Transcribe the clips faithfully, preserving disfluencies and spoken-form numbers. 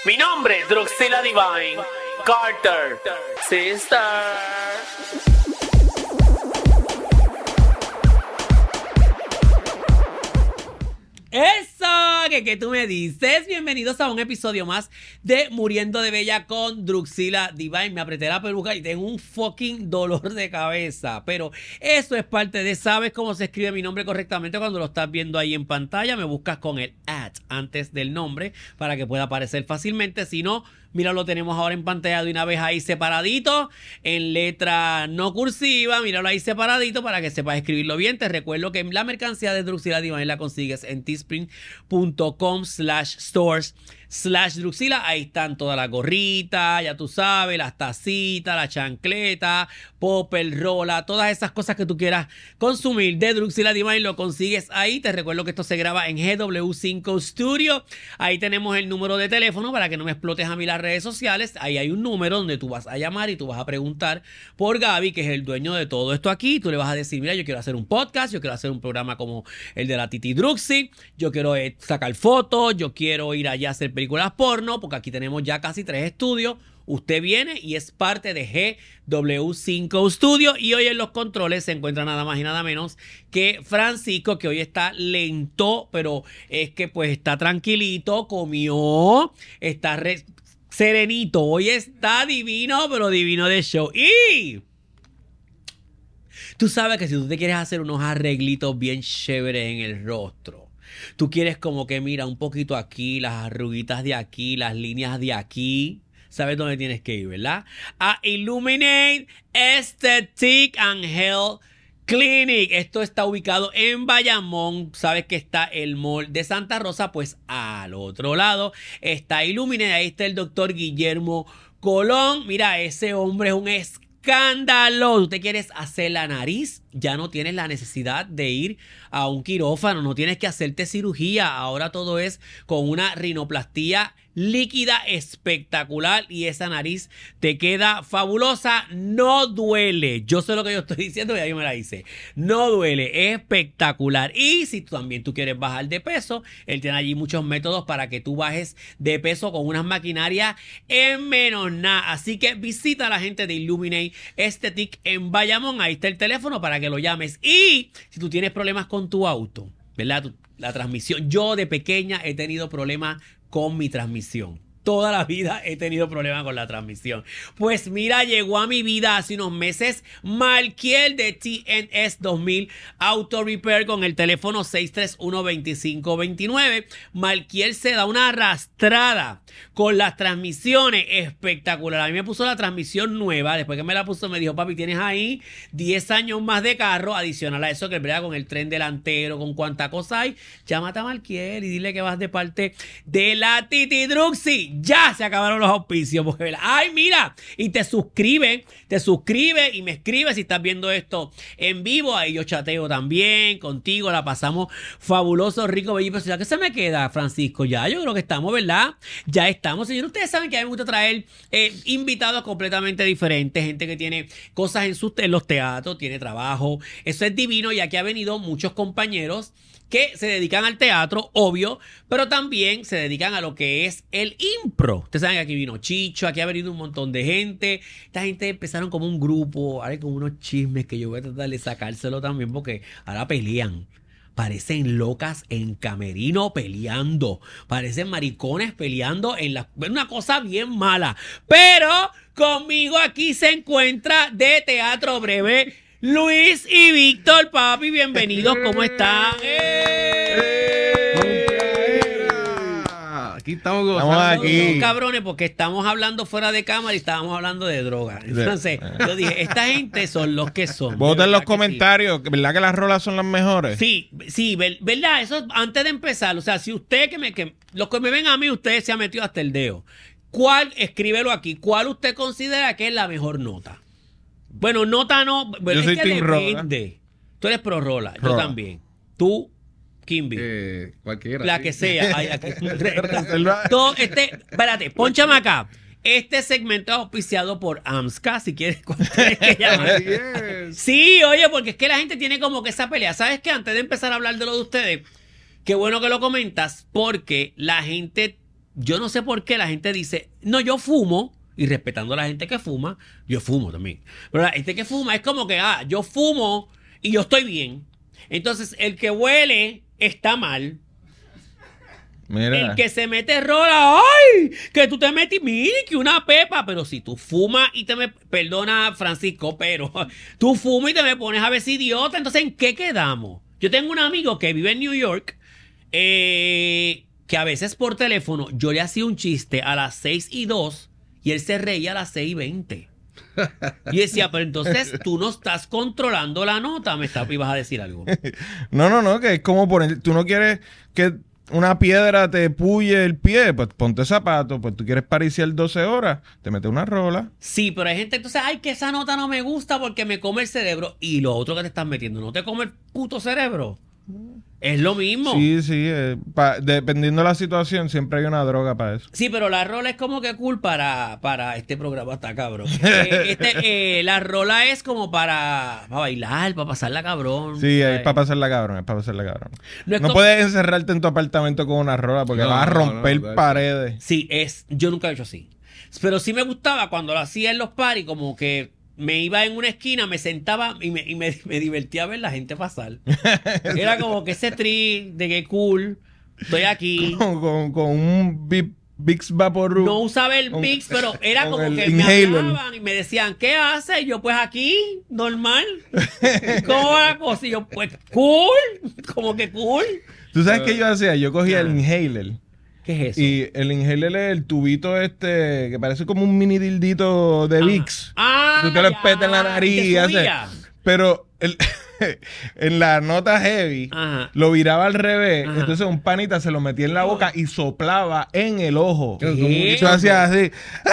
Mi nombre es Druxila Divine Carter, sister. ¡Eso! ¿Qué, qué tú me dices? Bienvenidos a un episodio más de Muriendo de Bella con Druxila Divine. Me apreté la peluca y tengo un fucking dolor de cabeza. Pero eso es parte de... ¿Sabes cómo se escribe mi nombre correctamente cuando lo estás viendo ahí en pantalla? Me buscas con el at antes del nombre para que pueda aparecer fácilmente. Si no... Mira, lo tenemos ahora en pantalla de una vez ahí separadito, en letra no cursiva. Míralo ahí separadito para que sepas escribirlo bien. Te recuerdo que la mercancía de Druxila Divine la consigues en teespring.com slash stores slash Druxila. Ahí están todas las gorritas, ya tú sabes, las tacitas, la chancleta, popper, rola, todas esas cosas que tú quieras consumir de Druxila Divine lo consigues ahí. Te recuerdo que esto se graba en G W cinco Studio. Ahí tenemos el número de teléfono para que no me explotes a mí las redes sociales. Ahí hay un número donde tú vas a llamar y tú vas a preguntar por Gaby, que es el dueño de todo esto aquí. Tú le vas a decir, mira, yo quiero hacer un podcast, yo quiero hacer un programa como el de la Titi Druxy, yo quiero eh, sacar fotos, yo quiero ir allá a hacer películas porno, porque aquí tenemos ya casi tres estudios. Usted viene y es parte de G W cinco Studio. Y hoy en los controles se encuentra nada más y nada menos que Francisco, que hoy está lento, pero es que pues está tranquilito, comió, está re serenito. Hoy está divino, pero divino de show. Y tú sabes que si tú te quieres hacer unos arreglitos bien chéveres en el rostro, tú quieres como que mira un poquito aquí, las arruguitas de aquí, las líneas de aquí, ¿sabes dónde tienes que ir, verdad? A Illuminate Aesthetic and Health Clinic. Esto está ubicado en Bayamón. Sabes que está el mall de Santa Rosa. Pues al otro lado está Illuminate. Ahí está el doctor Guillermo Colón. Mira, ese hombre es un escándalo. ¿Tú te quieres hacer la nariz? Ya no tienes la necesidad de ir a un quirófano. No tienes que hacerte cirugía. Ahora todo es con una rinoplastía líquida espectacular y esa nariz te queda fabulosa. No duele. Yo sé lo que yo estoy diciendo, ya yo me la hice. No duele, es espectacular. Y si tú también tú quieres bajar de peso, él tiene allí muchos métodos para que tú bajes de peso con unas maquinarias en menos nada. Así que visita a la gente de Illuminate Aesthetic en Bayamón. Ahí está el teléfono para que lo llames. Y si tú tienes problemas con tu auto, ¿verdad? Tu, la transmisión. Yo de pequeña he tenido problemas con mi transmisión. Toda la vida he tenido problemas con la transmisión. Pues mira, llegó a mi vida hace unos meses Malkiel de T N S dos mil Auto Repair con el teléfono seis tres uno, dos cinco dos nueve. Malkiel se da una arrastrada con las transmisiones espectacular. A mí me puso la transmisión nueva. Después que me la puso me dijo, papi, tienes ahí diez años más de carro. Adicional a eso que brega con el tren delantero, con cuánta cosa hay. Llámate a Malkiel y dile que vas de parte de la Titi Druxy. Ya se acabaron los auspicios. Porque, ay, mira, y te suscribe, te suscribe y me escribe si estás viendo esto en vivo. Ahí yo chateo también contigo, la pasamos fabuloso, rico, bello. Pero ¿qué se me queda, Francisco? Ya, yo creo que estamos, ¿verdad? Ya estamos, señores. Ustedes saben que a mí me gusta traer eh, invitados completamente diferentes, gente que tiene cosas en, sus, en los teatros, tiene trabajo. Eso es divino, y aquí ha venido muchos compañeros que se dedican al teatro, obvio, pero también se dedican a lo que es el impro. Ustedes saben que aquí vino Chicho, aquí ha venido un montón de gente. Esta gente empezaron como un grupo, ahora con unos chismes que yo voy a tratar de sacárselo también porque ahora pelean. Parecen locas en camerino peleando. Parecen maricones peleando en la... Una cosa bien mala. Pero conmigo aquí se encuentra de Teatro Breve Luis y Víctor, papi, bienvenidos, ¿cómo están? ¡Eh! Aquí estamos gozando. Estamos aquí. Cabrones, porque estamos hablando fuera de cámara y estábamos hablando de droga. Entonces, yo dije, esta gente son los que son. Voten en los comentarios, sí. ¿Verdad que las rolas son las mejores? Sí, sí, ¿verdad? Eso antes de empezar, o sea, si usted que me... Que, los que me ven a mí, usted se ha metido hasta el dedo. ¿Cuál, escríbelo aquí, cuál usted considera que es la mejor nota? Bueno, nota no, bueno, yo es soy que team depende. Rola. Tú eres pro rola, Rola. yo también. Tú, Kimby. Eh, cualquiera. La sí. que sea. Ay, aquí. Todo este, espérate, pónchame acá. Este segmento es auspiciado por AMSCA, si quieres, tienes que llamar. Así es. Sí, oye, porque es que la gente tiene como que esa pelea. ¿Sabes qué? Antes de empezar a hablar de lo de ustedes, qué bueno que lo comentas, porque la gente yo no sé por qué la gente dice, no, yo fumo, y respetando a la gente que fuma, yo fumo también. Pero la gente que fuma es como que, ah, yo fumo y yo estoy bien. Entonces, el que huele está mal. Mira. El que se mete rola, ¡ay! Que tú te metes, mire, que una pepa. Pero si tú fumas y te me... Perdona, Francisco, pero tú fumas y te me pones a ver si idiota. Entonces, ¿en qué quedamos? Yo tengo un amigo que vive en New York, eh, que a veces por teléfono yo le hacía un chiste a las seis y dos y él se reía a las seis y veinte. Y decía, pero entonces tú no estás controlando la nota. Me está, ibas a decir algo. No, no, no, que es como poner... Tú no quieres que una piedra te puye el pie, pues ponte zapatos. Pues tú quieres pariciar doce horas, te metes una rola. Sí, pero hay gente entonces, ay, que esa nota no me gusta porque me come el cerebro. Y lo otro que te estás metiendo, ¿no te come el puto cerebro? Es lo mismo. Sí, sí, eh, pa- dependiendo de la situación, siempre hay una droga para eso. Sí, pero la rola es como que cool para, para este programa, está cabrón. Eh, este, eh, la rola es como para, para bailar, para pasarla cabrón. Sí, es ¿sabes? para pasarla cabrón, es para pasarla cabrón. No No, es como- puedes encerrarte en tu apartamento con una rola porque No, vas a no, romper no, no, paredes. Sí, es, yo nunca lo he hecho así. Pero sí me gustaba cuando lo hacía en los paris, como que me iba en una esquina, me sentaba y me, y me, me divertía ver la gente pasar. Era como que ese trip de que cool, estoy aquí. Con, con, con un Big, Vicks Vaporub. No usaba el Con- Vicks, pero era con como el que inhaler. me hablaban y me decían, ¿qué haces? Y yo, pues aquí, normal. ¿Cómo va la cosa? Y yo, pues cool, como que cool. ¿Tú sabes qué yo hacía? Yo cogía el Ah. inhaler. ¿Qué es eso? Y el inhaler es el tubito este que parece como un mini dildito de Ah. Vicks. Ah, Tú te lo ya. espetas en la nariz ¿Y te y haces- subía? Pero el- en la nota heavy Ajá. lo viraba al revés. Ajá. Entonces un panita se lo metía en la boca y soplaba en el ojo. Como ¿Qué? Y yo hacía así.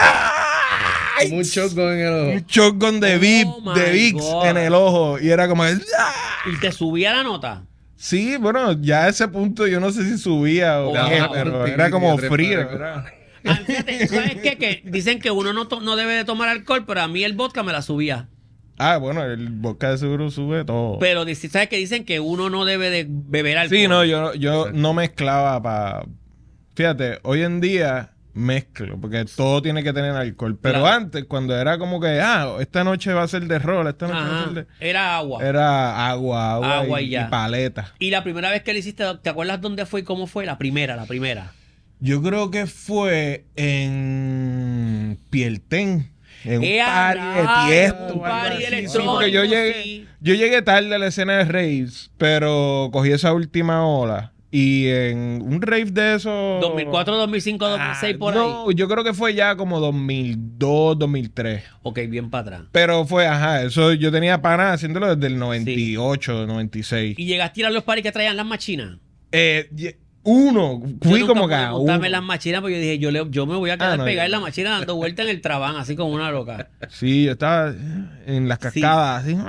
Como un shotgun en el ojo. Un shotgun de, Oh Vic- my de Vicks God. en el ojo. Y era como. ¡ah! ¿Y te subía la nota? Sí, bueno, ya a ese punto yo no sé si subía o Oh, qué, wow. pero Sí, era como sí, frío. sí. era- Ah, fíjate, ¿sabes qué? Que dicen que uno no, to- no debe de tomar alcohol, pero a mí el vodka me la subía. Ah, bueno, el vodka de seguro sube todo. Pero dice- ¿sabes que dicen que uno no debe de beber alcohol? Sí, no, yo, yo no mezclaba para... Fíjate, hoy en día mezclo, porque todo tiene que tener alcohol. Pero Claro. antes, cuando era como que, ah, esta noche va a ser de rol, esta noche va a Ajá, ser de... era agua. Era agua, agua, Agua y, y ya. y paleta. Y la primera vez que lo hiciste, ¿te acuerdas dónde fue y cómo fue? La primera, la primera. Yo creo que fue en Pielten. En un ¡Eh, party a de Tiesto. rayos! Un o algo party así. electrónico, Sí, porque yo llegué, sí. yo llegué tarde a la escena de raves, pero cogí esa última ola. Y en un rave de esos... dos mil cuatro, dos mil cinco, dos mil seis, Ah, por no, ahí. yo creo que fue ya como dos mil dos, dos mil tres. Ok, bien para atrás. Pero fue, ajá, eso yo tenía pana haciéndolo desde el noventa y ocho, noventa y seis. ¿Y llegaste a ir a los paris que traían las machinas? Eh, ye- uno, fui Yo como nunca que pude a montarme uno. en las machinas porque yo dije, yo, le- yo me voy a quedar Ah, no, pegada yo en la no. machina dando vueltas en el trabán, así como una loca. Sí, yo estaba en las Sí. cascadas, así.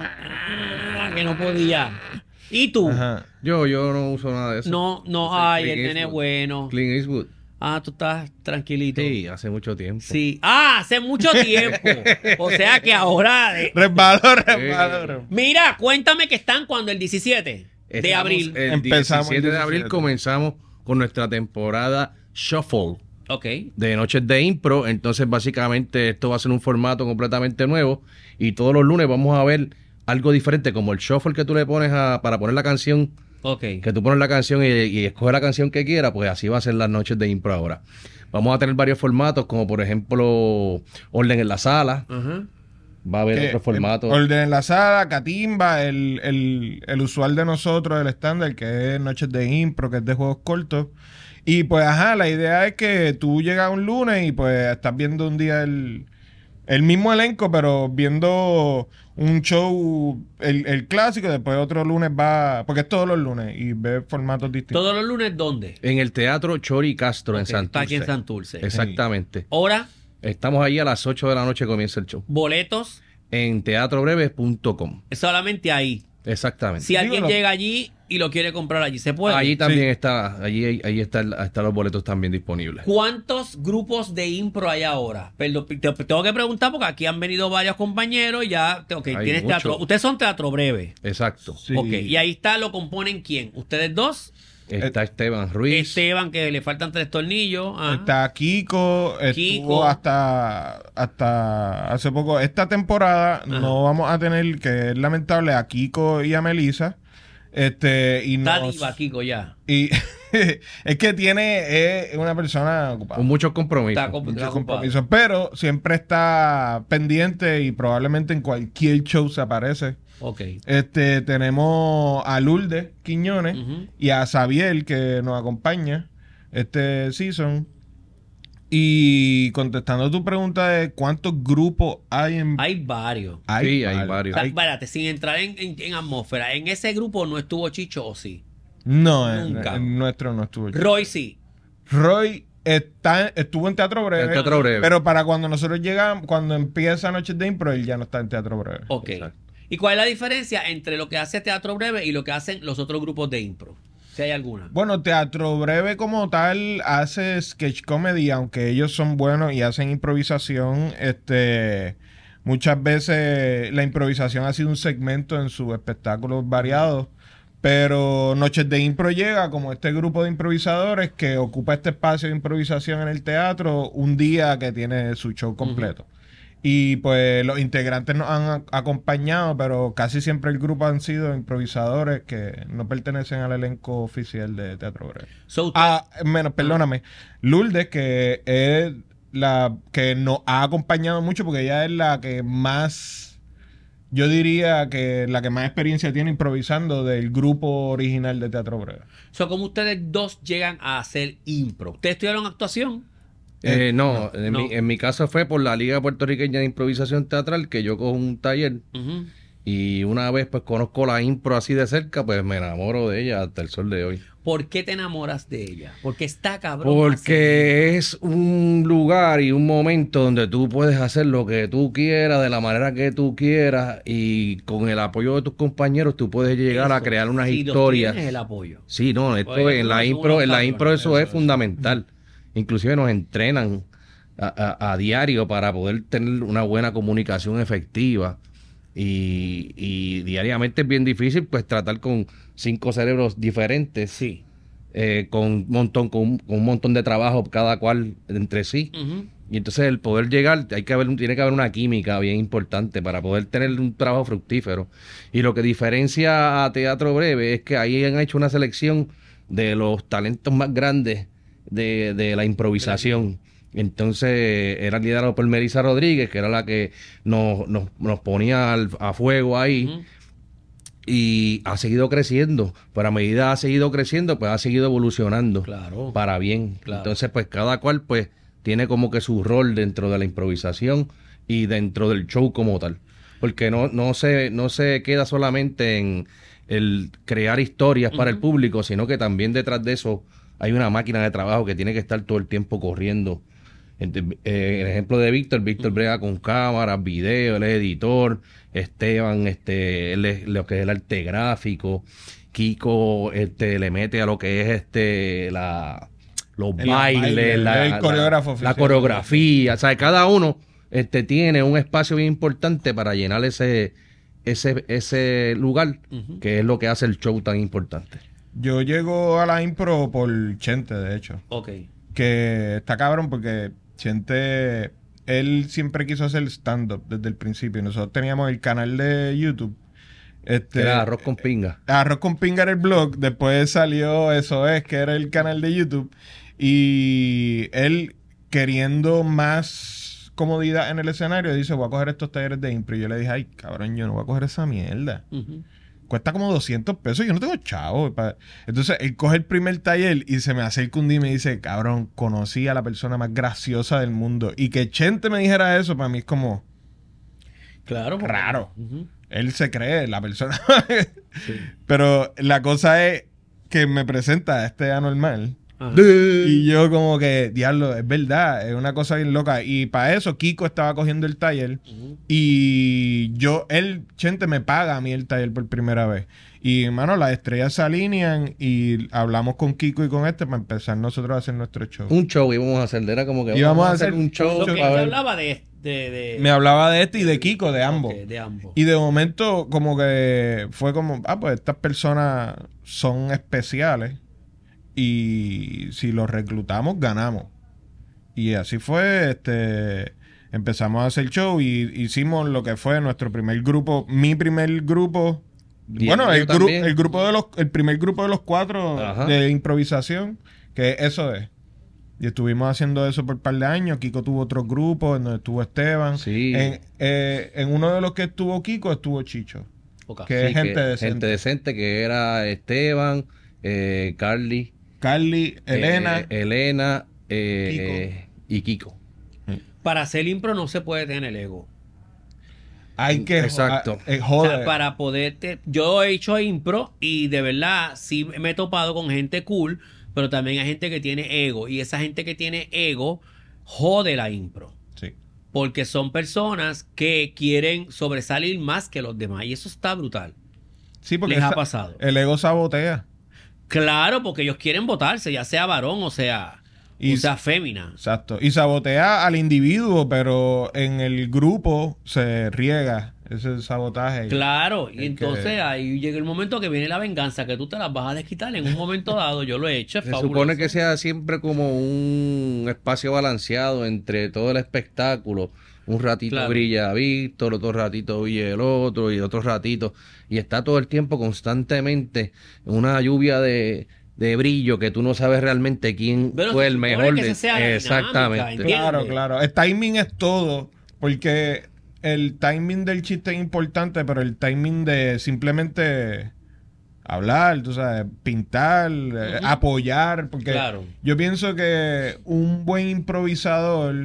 Ah, que no podía. ¿Y tú? Ajá. Yo, yo no uso nada de eso. No, no, Yo soy ay, Clint el nene Eastwood. bueno. Clint Eastwood. Ah, tú estás tranquilito. Sí, hace mucho tiempo. Sí. Ah, hace mucho tiempo. O sea que ahora... de- Resbaló, resbaló, resbaló. Mira, cuéntame que están cuando el diecisiete de Estamos abril. El Empezamos el diecisiete de abril diecisiete. comenzamos con nuestra temporada Shuffle Ok. de Noches de Impro. Entonces, básicamente, esto va a ser un formato completamente nuevo. Y todos los lunes vamos a ver algo diferente, como el shuffle que tú le pones a, para poner la canción, Ok. que tú pones la canción y, y escoges la canción que quieras, pues así va a ser las Noches de Impro ahora. Vamos a tener varios formatos, como por ejemplo, Orden en la Sala. Ajá. Va a haber Que, otro formato. eh, Orden en la sala, Catimba, el, el, el usual de nosotros, el estándar, que es Noches de Impro, que es de juegos cortos. Y pues, ajá, la idea es que tú llegas un lunes y pues estás viendo un día el, el mismo elenco, pero viendo un show, el, el clásico, después otro lunes va, porque es todos los lunes, y ves formatos distintos. ¿Todos los lunes dónde? En el Teatro Chori Castro, en Ok, está Santurce. aquí en Santurce. Exactamente. Hora, Estamos ahí a las ocho de la noche, comienza el show. boletos, En teatro breve punto com. solamente ahí. Exactamente. Si alguien Dígalo. llega allí y lo quiere comprar allí, ¿se puede? Allí también Sí. está, allí, ahí está, están los boletos también disponibles. ¿Cuántos grupos de impro hay ahora? Perdón, te, tengo que preguntar porque aquí han venido varios compañeros. Ya, ok, Hay tienes mucho. teatro. Ustedes son teatro breve. Exacto. Sí. Ok, y ahí está, lo componen quién? ¿Ustedes dos? Está Esteban Ruiz. Esteban, que le faltan tres tornillos. Ajá. Está Kiko, estuvo Kiko. hasta hasta hace poco. Esta temporada no vamos a tener, que es lamentable, a Kiko y a Melissa. Este, y Está nos- diva, Kiko, ya. y es que tiene, es una persona ocupada. Con muchos compromisos. Está comp- Muchos está ocupado. compromisos, pero siempre está pendiente y probablemente en cualquier show se aparece. Ok. Este, tenemos a Lourdes Quiñones Ujú. y a Xavier que nos acompaña este season. Y contestando tu pregunta de cuántos grupos hay en... Hay varios. Sí, hay varios. O sea, espérate, sin entrar en, en- en atmósfera, ¿en ese grupo no estuvo Chicho o sí? No, en, Nunca. en nuestro no estuvo. Roy sí. Roy está, estuvo en Teatro Breve. En Teatro Breve. Pero para cuando nosotros llegamos, cuando empieza Noches de Impro, él ya no está en Teatro Breve. Ok. Exacto. ¿Y cuál es la diferencia entre lo que hace Teatro Breve y lo que hacen los otros grupos de impro? Si hay alguna. Bueno, Teatro Breve como tal hace sketch comedy, aunque ellos son buenos y hacen improvisación. Este, muchas veces la improvisación ha sido un segmento en sus espectáculos variados. Pero Noches de Impro llega como este grupo de improvisadores que ocupa este espacio de improvisación en el teatro un día que tiene su show completo. Y pues los integrantes nos han a- acompañado, pero casi siempre el grupo han sido improvisadores que no pertenecen al elenco oficial de Teatro Breve. So, usted- Ah, menos, perdóname. Lourdes, que es la que nos ha acompañado mucho porque ella es la que más, yo diría que la que más experiencia tiene improvisando del grupo original de Teatro Breve. so, ¿cómo ustedes dos llegan a hacer impro? ¿Ustedes estudiaron actuación? Eh, no, en, no. Mi, en mi caso fue por la Liga Puertorriqueña de Improvisación Teatral, que yo cojo un taller Ujú. y una vez pues conozco la impro así de cerca, pues me enamoro de ella hasta el sol de hoy. ¿Por qué te enamoras de ella? Porque está cabrón. hacer- Porque es un lugar y un momento donde tú puedes hacer lo que tú quieras, de la manera que tú quieras, y con el apoyo de tus compañeros tú puedes llegar a Eso, crear unas si los historias. tienes el apoyo. Sí, no, esto Oye, en tú la no impro, somos en la unos impro eso, cabrones, es eso, fundamental. Inclusive nos entrenan a, a- a diario para poder tener una buena comunicación efectiva. Y, y diariamente es bien difícil pues tratar con cinco cerebros diferentes. Sí. eh, con un montón, con un, con un montón de trabajo cada cual entre sí. Ujú. Y entonces el poder llegar, hay que haber, un- tiene que haber una química bien importante para poder tener un trabajo fructífero. Y lo que diferencia a Teatro Breve es que ahí han hecho una selección de los talentos más grandes de, de la improvisación. Entonces era liderado por Melissa Rodríguez, que era la que nos, nos, nos ponía al- a fuego ahí. Ujú. Y ha seguido creciendo. Pero a medida ha seguido creciendo, pues ha seguido evolucionando Claro. para bien. Claro. Entonces, pues cada cual pues tiene como que su rol dentro de la improvisación y dentro del show como tal. Porque no, no se, no se queda solamente en el crear historias para el público, sino que también detrás de eso hay una máquina de trabajo que tiene que estar todo el tiempo corriendo. Ent- eh, el ejemplo de Víctor, Víctor brega con cámaras, video, él es editor, Esteban, este, él es lo que es el arte gráfico, Kiko, este, le mete a lo que es este la los El bailes, baile, la, el coreógrafo la- oficial. la coreografía, o sea, cada uno este tiene un espacio bien importante para llenar ese ese ese lugar, Ujú. que es lo que hace el show tan importante. Yo llego a la impro por Chente, de hecho. Ok. Que está cabrón porque Chente, él siempre quiso hacer stand-up desde el principio. Nosotros teníamos el canal de YouTube. Este, Era arroz con pinga. Arroz con Pinga era el blog. Después salió Eso Es, que era el canal de YouTube. Y él, queriendo más comodidad en el escenario, dice, voy a coger estos talleres de impro. Y yo le dije, ay, cabrón, yo no voy a coger esa mierda. Ujú. Cuesta como doscientos pesos, yo no tengo chavo. pa- Entonces, él coge el primer taller y se me acerca un día y me dice, cabrón, conocí a la persona más graciosa del mundo. Y que Chente me dijera eso, para mí es como Claro. porque- raro. Ujú. Él se cree, la persona. Sí. Pero la cosa es que me presenta a este anormal. Ajá. Y yo como que, diablo, es verdad, es una cosa bien loca. Y para eso Kiko estaba cogiendo el taller Ujú. y yo, él, Chente, me paga a mí el taller por primera vez. Y, hermano, las estrellas se alinean y hablamos con Kiko y con este para empezar nosotros a hacer nuestro show. Un show íbamos a hacer, era como que Íbamos vamos a hacer un show So, que para él ver. hablaba de, de, de- Me hablaba de este y de Kiko, de ambos. Ok, de ambos. Y de momento como que fue como, ah, pues estas personas son especiales. y si los reclutamos, ganamos. Y así fue, este, empezamos a hacer show y hicimos lo que fue nuestro primer grupo, mi primer grupo, Y bueno, el el, mío gru- también. el grupo de los, el primer grupo de los cuatro Ajá. de improvisación, que eso es. Y estuvimos haciendo eso por un par de años. Kiko tuvo otro grupo, en donde estuvo Esteban. Sí. En, eh, en uno de los que estuvo Kiko estuvo Chicho. Ok. Que es Sí, gente que- decente. gente decente que era Esteban, eh, Carly, Carly, Elena. eh, Elena eh, y Kiko. Para hacer impro no se puede tener ego. hay que Exacto. ah, eh, O joder. sea, para poderte... Yo he hecho impro y de verdad sí me he topado con gente cool, pero también hay gente que tiene ego. Y esa gente que tiene ego jode la impro. Sí. Porque son personas que quieren sobresalir más que los demás. Y eso está brutal. Sí, porque les ha esa- pasado. el ego sabotea. Claro, porque ellos quieren votarse, ya sea varón o sea, Y o sea fémina. Exacto. Y sabotea al individuo, pero en el grupo se riega ese sabotaje. Claro, y Es entonces que- ahí llega el momento que viene la venganza, que tú te las vas a desquitar en un momento dado. Yo lo he hecho, es Se fabuloso. supone que sea siempre como un espacio balanceado entre todo el espectáculo. Un ratito Claro. brilla Víctor, otro ratito brilla el otro y otro ratito. Y está todo el tiempo constantemente una lluvia de, de brillo que tú no sabes realmente quién Pero fue se el supone mejor. que de- esa sea la Exactamente. dinámica, Claro, ¿entiendes? claro. El timing es todo, porque el timing del chiste es importante, pero el timing de simplemente hablar, tú sabes, pintar, eh, Ujú. apoyar, porque Claro. yo pienso que un buen improvisador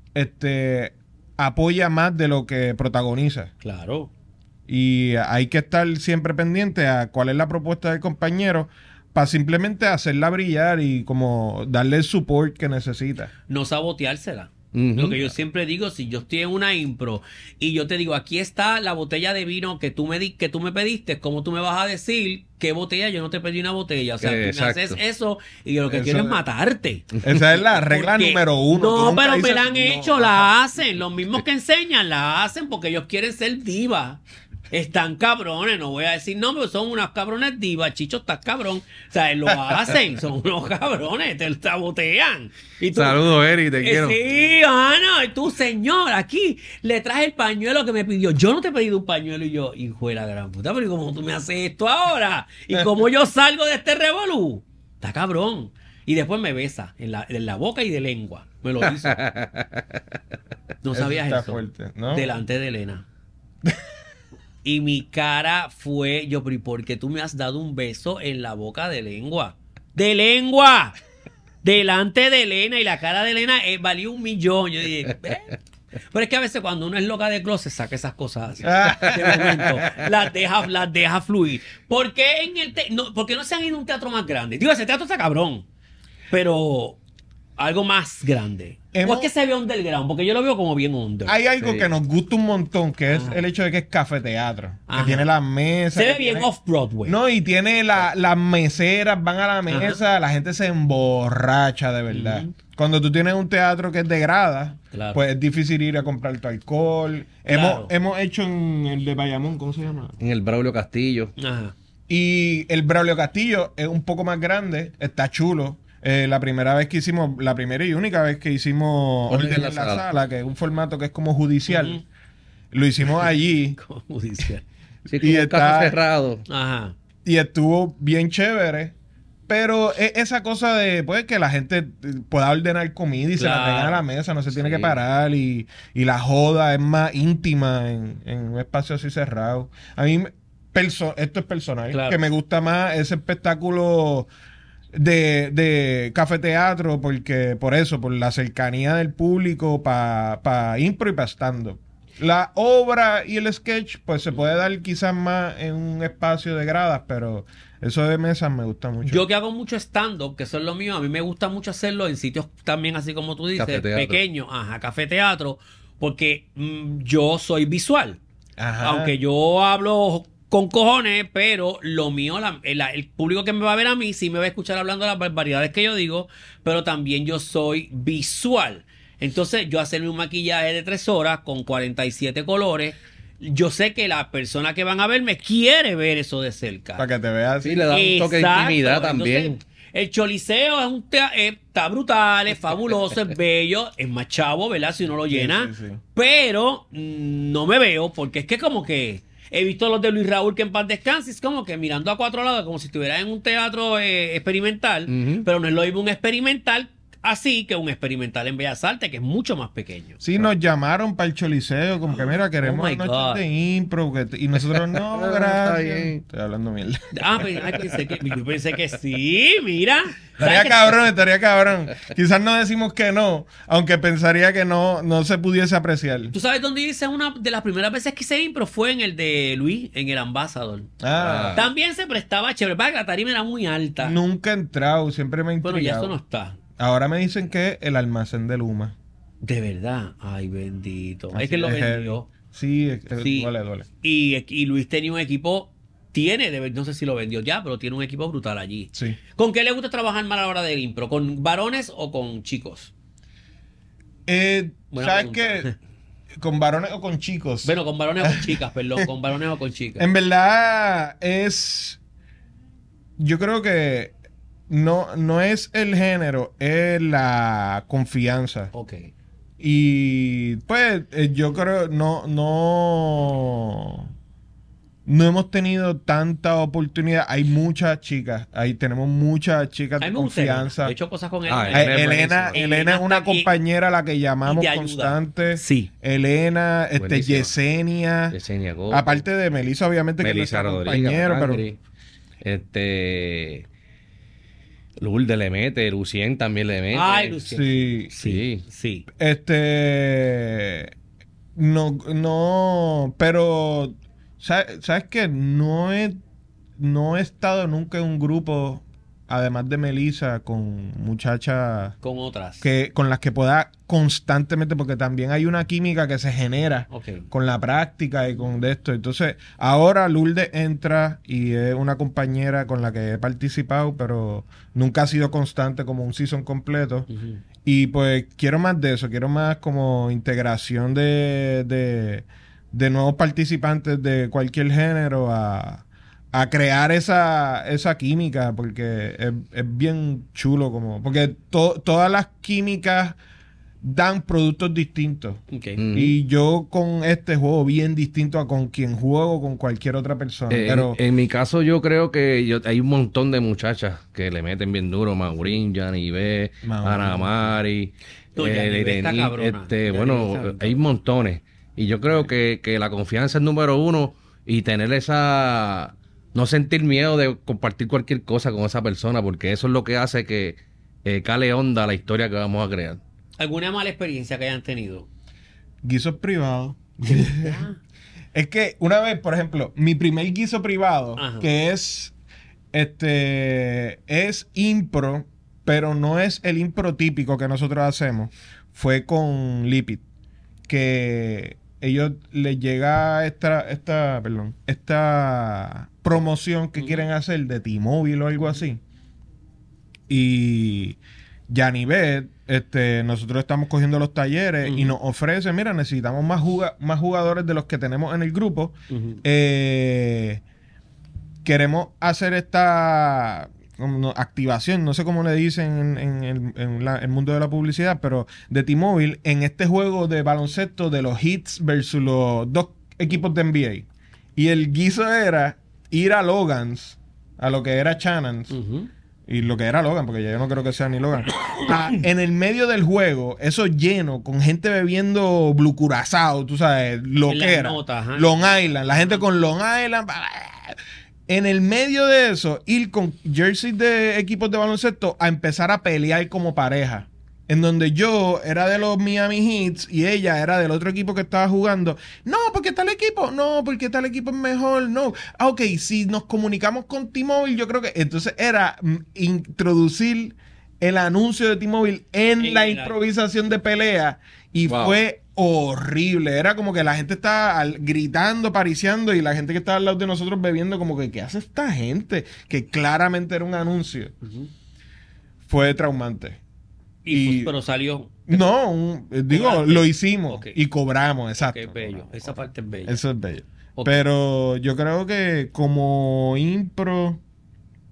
este apoya más de lo que protagoniza. Claro. Y hay que estar siempre pendiente a cuál es la propuesta del compañero para simplemente hacerla brillar y como darle el support que necesita. No saboteársela. Ujú. Lo que yo siempre digo, si yo estoy en una impro y yo te digo, aquí está la botella de vino que tú me di, que tú me pediste, ¿cómo tú me vas a decir qué botella? Yo no te pedí una botella. O sea, tú me Exacto. haces eso y yo lo que Eso quiero es es- matarte. Esa es la regla Porque- número uno. Tú No, nunca pero me dices- la han no, hecho, ajá. la hacen. Los mismos que enseñan la hacen porque ellos quieren ser divas. Están cabrones, no voy a decir no, pero son unas cabrones divas. Chicho, estás cabrón. O sea, lo hacen, son unos cabrones, te sabotean. Y tú- Saludos, Eri, te Eh, quiero. Sí, Ana, y tú, señor, aquí le traje el pañuelo que me pidió. Yo no te he pedido un pañuelo y yo, hijo de la gran puta, pero ¿y cómo tú me haces esto ahora? ¿Y cómo yo salgo de este revolú? Está cabrón. Y después me besa en la, en la boca y de lengua. Me lo hizo. No Eso sabías está eso. fuerte, ¿no? Delante de Elena. Y mi cara fue, yo, pero ¿y por qué tú me has dado un beso en la boca de lengua? ¡De lengua! Delante de Elena, y la cara de Elena eh, valía un millón. Yo dije, ¿eh? Pero es que a veces cuando uno es loca de closet saca esas cosas así. De momento, las deja, las deja fluir. ¿Por qué en el te- no, ¿por qué no se han ido a un teatro más grande? Digo, ese teatro está cabrón. Pero algo más grande. Hemos- ¿O es que se ve underground? Porque yo lo veo como bien under. Hay algo Sí. que nos gusta un montón, que es Ajá. el hecho de que es cafeteatro. Ajá. Que tiene las mesas. Se ve que bien tiene- off-Broadway. No, y tiene la- las meseras, van a la mesa, la gente se emborracha de verdad. Ujú. Cuando tú tienes un teatro que es de grada, Claro. pues es difícil ir a comprar tu alcohol. Claro. Hemos, hemos hecho en el de Bayamón, ¿cómo se llama? En el Braulio Castillo. Ajá. Y el Braulio Castillo es un poco más grande, está chulo. Eh, la primera vez que hicimos, la primera y única vez que hicimos Orden Orden en en la la sala. sala, que es un formato que es como judicial, Ujú. lo hicimos allí Como dice. Sí, Y como un está- caso cerrado. Ajá. y estuvo bien chévere. Pero es esa cosa de pues que la gente eh, pueda ordenar comida y se la Claro. traigan a la mesa, no se tiene Sí. que parar y, y la joda es más íntima en, en un espacio así cerrado. A mí, me- perso- esto es personal, Claro. que me gusta más ese espectáculo de, de cafeteatro porque por eso, por la cercanía del público para pa impro y para stand-up. La obra y el sketch, pues se puede dar quizás más en un espacio de gradas, pero eso de mesas me gusta mucho. Yo que hago mucho stand-up, que eso es lo mío, a mí me gusta mucho hacerlo en sitios también, así como tú dices, Cafeteatro. pequeños, ajá, cafeteatro, porque mm, yo soy visual. Ajá. Aunque yo hablo con cojones, pero lo mío, la- el, el público que me va a ver a mí, sí me va a escuchar hablando las barbaridades que yo digo, pero también yo soy visual. Entonces, yo hacerme un maquillaje de tres horas con cuarenta y siete colores, yo sé que la persona que van a verme quiere ver eso de cerca. Para que te veas así. Sí, le da un toque de Exacto. intimidad Entonces, también. El Choliseo es un tea- eh, está brutal, es fabuloso, es bello, es más chavo, ¿verdad? Si uno lo llena. sí, sí. Pero mm, no me veo, porque es que como que he visto los de Luis Raúl que en paz descanse, es como que mirando a cuatro lados, como si estuviera en un teatro eh, experimental, Ujú. pero no es lo mismo un experimental así que un experimental en Bellas Artes, que es mucho más pequeño. Sí, nos llamaron para el Choliseo, como que mira, queremos Oh my noches God. de impro. que te- Y nosotros, no, Está gracias. bien. Estoy hablando mierda. Ah, pues, ay, pensé que, yo pensé que sí, mira. Estaría ¿Sabes qué? cabrón, estaría cabrón. Quizás no decimos que no, aunque pensaría que no, no se pudiese apreciar. ¿Tú sabes dónde hice una de las primeras veces que hice impro? Fue en el de Luis, en el Ambassador. Ah, También se prestaba chévere, para que la tarima era muy alta. nunca he entrado, siempre me ha Bueno, ya intrigado. eso no está. Ahora me dicen que el almacén de Luma. De verdad. Ay, bendito. Así es que lo heavy. vendió. Sí, es que Sí. duele, duele. Y, y Luis tenía un equipo, tiene, de- no sé si lo vendió ya, pero tiene un equipo brutal allí. Sí. ¿Con qué le gusta trabajar más a la hora del impro? ¿Con varones o con chicos? Eh, Buena ¿Sabes pregunta. qué? ¿Con varones o con chicos? Bueno, con varones o con chicas, perdón. Con varones o con chicas. En verdad es... Yo creo que no, no es el género, es la confianza. Ok. Y pues eh, yo creo no no no hemos tenido tanta oportunidad. Hay muchas chicas, ahí tenemos muchas chicas A de mí me gusta Elena. confianza. He hecho cosas con él. Ah, Eh, Elena es Elena, buenísima. Elena es una está aquí compañera a la que y llamamos te ayuda. constante. Sí. Elena, este Buenísima. Yesenia, Yesenia Gómez. aparte de Melissa, obviamente que es Melissa nuestra Rodríguez, compañera, pero Macangri. Este. Lourdes le mete, Lucien también le mete. Ay, Lucien. sí, Sí, sí. este no no, pero ¿sabes, sabes qué? No he no he estado nunca en un grupo, además de Melissa, con muchachas Con otras. que con las que pueda constantemente, porque también hay una química que se genera Ok. con la práctica y con de esto. Entonces, ahora Lourdes entra y es una compañera con la que he participado, pero nunca ha sido constante como un season completo. Ujú. Y pues quiero más de eso, quiero más como integración de, de, de nuevos participantes de cualquier género a, a crear esa, esa química, porque es, es bien chulo como, porque to- todas las químicas dan productos distintos. Ok. Mm. Y yo con este juego bien distinto a con quien juego con cualquier otra persona. Eh, pero en, en mi caso, yo creo que yo, hay un montón de muchachas que le meten bien duro. Maurín, Yanivé, Maurín. Ana Mari, No, Yanivé está Irení, cabrona. este, Yanivé bueno, está bien hay montones. Y yo creo que, que la confianza es número uno y tener esa... No sentir miedo de compartir cualquier cosa con esa persona, porque eso es lo que hace que eh, cale onda la historia que vamos a crear. ¿Alguna mala experiencia que hayan tenido? guisos privados. Es que una vez, por ejemplo, mi primer guiso privado, Ajá. que es este es impro, pero no es el impro típico que nosotros hacemos, fue con Lipid, que ellos les llega esta esta, perdón, esta promoción que Ujú. quieren hacer de T-Mobile o algo así. Y Yanivet, este, nosotros estamos cogiendo los talleres y Ujú. nos ofrece, mira, necesitamos más, juga- más jugadores de los que tenemos en el grupo. Ujú. Eh, queremos hacer esta como no, activación, no sé cómo le dicen en, en el, en la- el mundo de la publicidad, pero de T-Mobile en este juego de baloncesto de los Hits versus los dos equipos de N B A. Y el guiso era ir a Logan's, a lo que era Shannon's, Ujú. y lo que era Logan, porque ya yo no creo que sea ni Logan. Ah, en el medio del juego, eso lleno, con gente bebiendo Blue Curazao, tú sabes, lo En que las era. notas, ajá. Long Island, la gente con Long Island. En el medio de eso, ir con jerseys de equipos de baloncesto a empezar a pelear como pareja. En donde yo era de los Miami Heats y ella era del otro equipo que estaba jugando. No, porque tal equipo. No, porque tal equipo es mejor. No. Ah, ok, si nos comunicamos con T-Mobile, yo creo que. Entonces era mm, introducir el anuncio de T-Mobile en En la la- improvisación de pelea. Y Wow. fue horrible. Era como que la gente estaba al- gritando, pariciando y la gente que estaba al lado de nosotros bebiendo como que, ¿qué hace esta gente? Que claramente era un anuncio. Ujú. Fue traumante. Y, Y- pues, pero salió. No, un- eh, digo, Cobraste. lo hicimos Ok. y cobramos, exacto. Qué bello. Esa parte es bella. Eso es bello. Ok. Pero yo creo que como impro,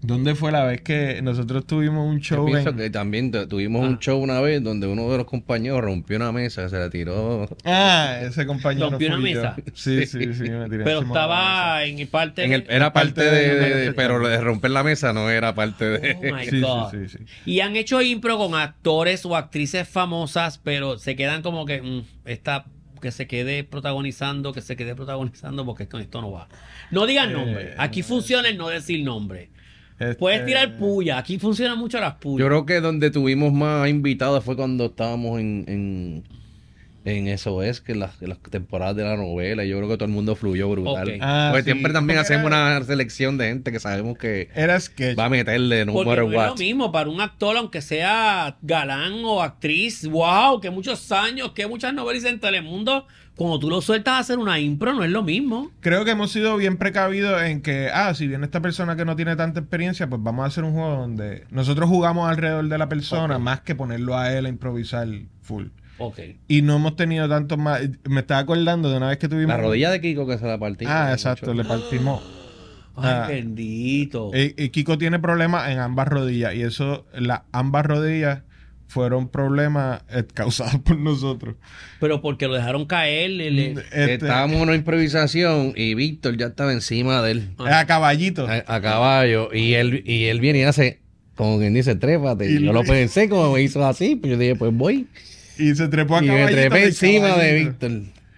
¿Dónde fue la vez que nosotros tuvimos un Yo show pienso en- que también tu- tuvimos Ah. un show una vez donde uno de los compañeros rompió una mesa, se la tiró. Ah, ese compañero ¿Rompió una fui yo. mesa? Sí, sí, sí, me tiré Pero encima de la estaba en parte En el- de- era parte parte de, de- de- de- pero lo de romper la mesa no era parte de. Oh my mesa. Sí, God. sí, sí, sí. Y han hecho impro con actores o actrices famosas, pero se quedan como que mm, esta que se quede protagonizando, que se quede protagonizando, porque con esto no va. No digan Eh, nombre. Aquí funciona el no decir nombre. Este- Puedes tirar puya. Aquí funcionan mucho las puyas. Yo creo que donde tuvimos más invitados fue cuando estábamos en, en, en eso es, que en las, en las temporadas de la novela. Yo creo que todo el mundo fluyó brutal. Ok. Ah, Porque sí, siempre también porque hacemos era- una selección de gente que sabemos que Era sketch. va a meterle no Porque matter no es what. lo mismo para un actor, aunque sea galán o actriz. ¡Wow! Que muchos años, que muchas novelas en Telemundo. Cuando tú lo sueltas a hacer una impro, no es lo mismo. Creo que hemos sido bien precavidos en que, ah, si viene esta persona que no tiene tanta experiencia, pues vamos a hacer un juego donde nosotros jugamos alrededor de la persona Ok. más que ponerlo a él a improvisar full. Ok. Y no hemos tenido tantos más. Me estaba acordando de una vez que tuvimos. La rodilla de Kiko que se la partió. Ah, exacto, le partimos. Ay, Ah. bendito. Eh, eh, Kiko tiene problemas en ambas rodillas y eso, las ambas rodillas fueron problemas eh, causados por nosotros. Pero porque lo dejaron caer. le- le- Este, Estábamos en una improvisación y Víctor ya estaba encima de él. a caballito. A, a caballo. Y él, y él viene y hace, como quien dice, trépate. Y Y yo lo le- pensé, como me hizo así, pues yo dije, pues voy. Y se trepó a Y me caballito. trepé del encima de caballito. Víctor.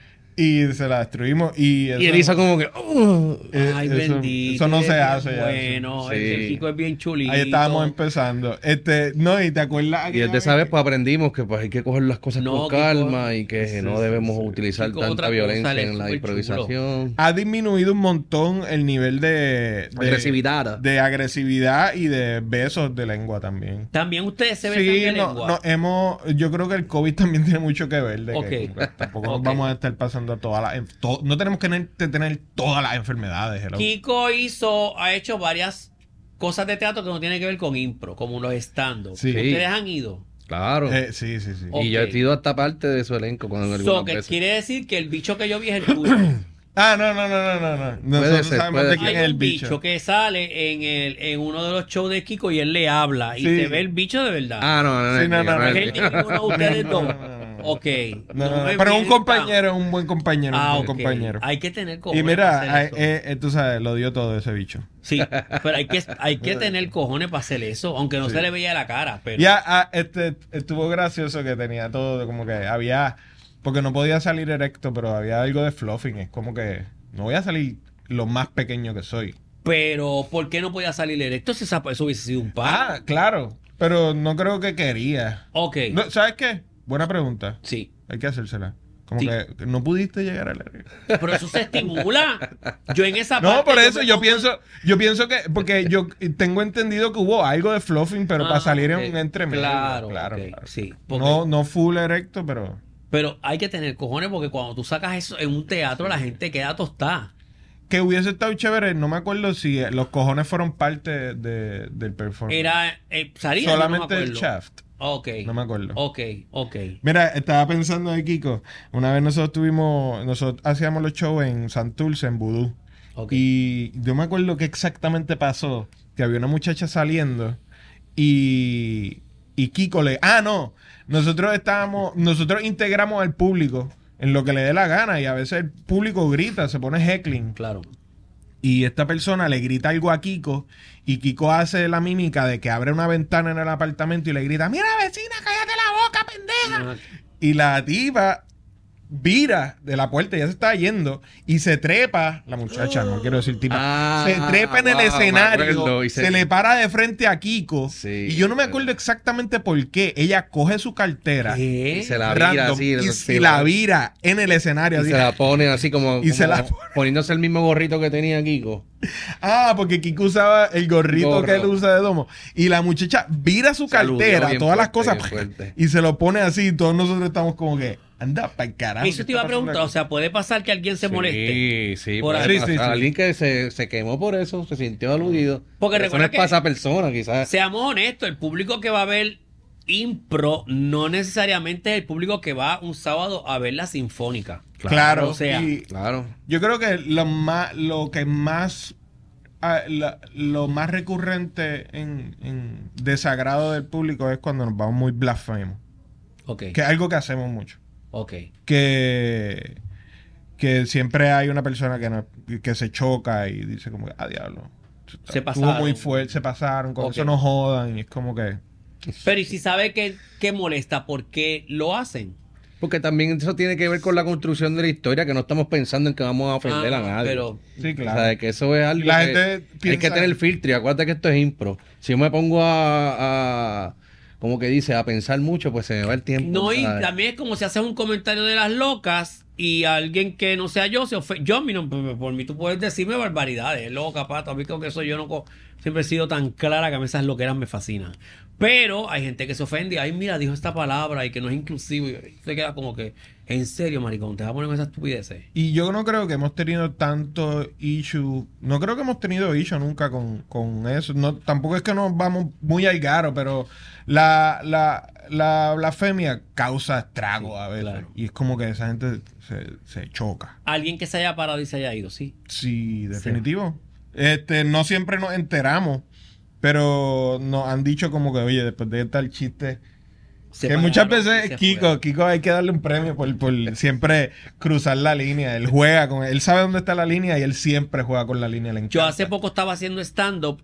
Y se la destruimos. Y, Y eso- él hizo como que, "Uh". eh, Ay, eso- bendito. eso no es se bien hace ya, Bueno, Sí. el, el Kiko es bien chulito. Ahí estábamos empezando. Este, no, y te acuerdas. Y aquella desde vez esa vez que- pues aprendimos que pues hay que coger las cosas No, con Kiko, calma y que sí, no sí, debemos sí. utilizar Kiko, otra tanta cosa, violencia él es en la súper improvisación. ha disminuido un montón el nivel de, de Agresividad. de agresividad y de besos de lengua también. También ustedes se besan Sí, de no, lengua. no, hemos, yo creo que el COVID también tiene mucho que ver de que Ok. pues, tampoco Ok. nos vamos a estar pasando todas las, enf- to- no tenemos que tener, que tener todas las enfermedades. hello. Kiko hizo, ha hecho varias cosas de teatro que no tienen que ver con impro, como los stand-up. Sí. ¿Ustedes han ido? Claro. Eh, sí, sí, sí. Ok. Y yo he sido hasta parte de su elenco cuando So, algunas que veces. quiere decir que el bicho que yo vi es el tuyo. Ah, no, no, no, no, no, no. Puede Nosotros ser, sabemos puede de ser. quién Hay es el un bicho. bicho que sale en el en uno de los shows de Kiko y él le habla y Sí. se ve el bicho de verdad. Ah, no, no, no. Sí, no, no, ¿No no, es no, el de ninguno de ustedes dos? No, no, no, no. Ok. No, no, no, me pero un mientan. compañero, un buen compañero, Ah, un ok. buen compañero. Hay que tener Y cojones mira, para hacer eh, eso. eh, eh, tú sabes, lo dio todo ese bicho. Sí, pero hay que, hay que tener cojones para hacer eso, aunque no se le veía la cara. Pero Ya, ah, este, estuvo gracioso que tenía todo, como que había, porque no podía salir erecto, pero había algo de fluffing. Es como que no voy a salir lo más pequeño que soy. Pero, ¿por qué no podía salir erecto si esa- eso hubiese sido un par? Ah, claro, pero no creo que quería. Ok. No, ¿sabes qué? Buena pregunta. Sí. Hay que hacérsela. Como Sí. que no pudiste llegar al erecto. Pero eso se estimula. Yo en esa No, parte por eso me yo pongo- pienso, yo pienso que, porque yo tengo entendido que hubo algo de fluffing, pero Ah, para salir en ok. un entremedio. Claro, claro, ok, claro. sí, porque- No, no full erecto, pero. Pero hay que tener cojones porque cuando tú sacas eso en un teatro, la gente queda tostada. Que hubiese estado chévere, no me acuerdo si eh, los cojones fueron parte de, del performance. Era. Eh, salía, yo no me solamente el acuerdo. shaft. Ok. No me acuerdo. Ok, ok. Mira, estaba pensando de Kiko. Una vez nosotros tuvimos, nosotros hacíamos los shows en Santurce, en Vudú. ok. Y yo me acuerdo que exactamente pasó, que había una muchacha saliendo y, y Kiko le... Ah, no, nosotros estábamos, nosotros integramos al público en lo que le dé la gana y a veces el público grita, se pone heckling. Claro. Y esta persona le grita algo a Kiko y Kiko hace la mímica de que abre una ventana en el apartamento y le grita, mira vecina, cállate la boca, pendeja. Y la tipa vira de la puerta, ya se está yendo, y se trepa, la muchacha, no quiero decir tipa, Ah, se trepa en el wow, me escenario, acuerdo, y se... se- le para de frente a Kiko, Sí, y yo no me acuerdo exactamente por qué, ella coge su cartera, ¿Qué? Y se la vira random, así. y, sí, y la vira en el escenario. Y así. se la pone así como, Y se como la- poniéndose el mismo gorrito que tenía Kiko. Ah, porque Kiko usaba el gorrito Gorro. que él usa de domo. Y la muchacha vira su Se aludió cartera, bien todas las fuerte, cosas, bien fuerte. y se lo pone así. Y todos nosotros estamos como que, anda para carajo. Eso te iba a preguntar, o sea, puede pasar que alguien se moleste. Sí, sí. Por puede ahí. pasar. Sí, sí, sí. Alguien que se, se quemó por eso, se sintió aludido. Porque Pero eso recuerda no es que- para esa persona, quizás. Seamos honestos, el público que va a ver impro no necesariamente es el público que va un sábado a ver la sinfónica. Claro, o sea, y Claro. yo creo que lo más, lo que más ah, la- lo más recurrente en, en desagrado del público es cuando nos vamos muy blasfemos. Ok, Que es algo que hacemos mucho. ok. Que, que siempre hay una persona que, no- que se choca y dice como que, ah, diablo. Se Estuvo pasaron. muy fuerte, se pasaron, con Ok. eso no jodan. Y es como que... Pero y si sabe que, que molesta, ¿por qué lo hacen? Porque también eso tiene que ver con la construcción de la historia, que no estamos pensando en que vamos a ofender Ah, a nadie. pero- Sí, O claro. sea, que eso es algo La que gente hay piensa- que tener filtro. Y acuérdate que esto es impro. Si yo me pongo a, a como que dice, a pensar mucho, pues se me va el tiempo. No, y ¿sabes? también es como si haces un comentario de las locas y alguien que no sea yo se ofende. Yo, a mí no, por, por mí tú puedes decirme barbaridades, loca, pato. A mí creo que eso yo no co- siempre he sido tan clara que a mí esas loqueras me fascinan. Pero hay gente que se ofende y, ay, mira, dijo esta palabra y que no es inclusivo. Y se queda como que, en serio, maricón, te vas a poner con esas estupideces. Y yo no creo que hemos tenido tanto issue. No creo que hemos tenido issue nunca con, con eso. No, tampoco es que nos vamos muy al garo, pero la, la, la blasfemia causa estrago a veces. claro. Y es como que esa gente se, se choca. Alguien que se haya parado y se haya ido, sí. Sí, definitivo. Este, no siempre nos enteramos, pero nos han dicho como que, oye, después de tal chiste. Se Que muchas pararon y veces se Kiko, fueron. Kiko hay que darle un premio por, por siempre cruzar la línea. Él juega con, él sabe dónde está la línea y él siempre juega con la línea. Le Yo encanta. hace poco estaba haciendo stand-up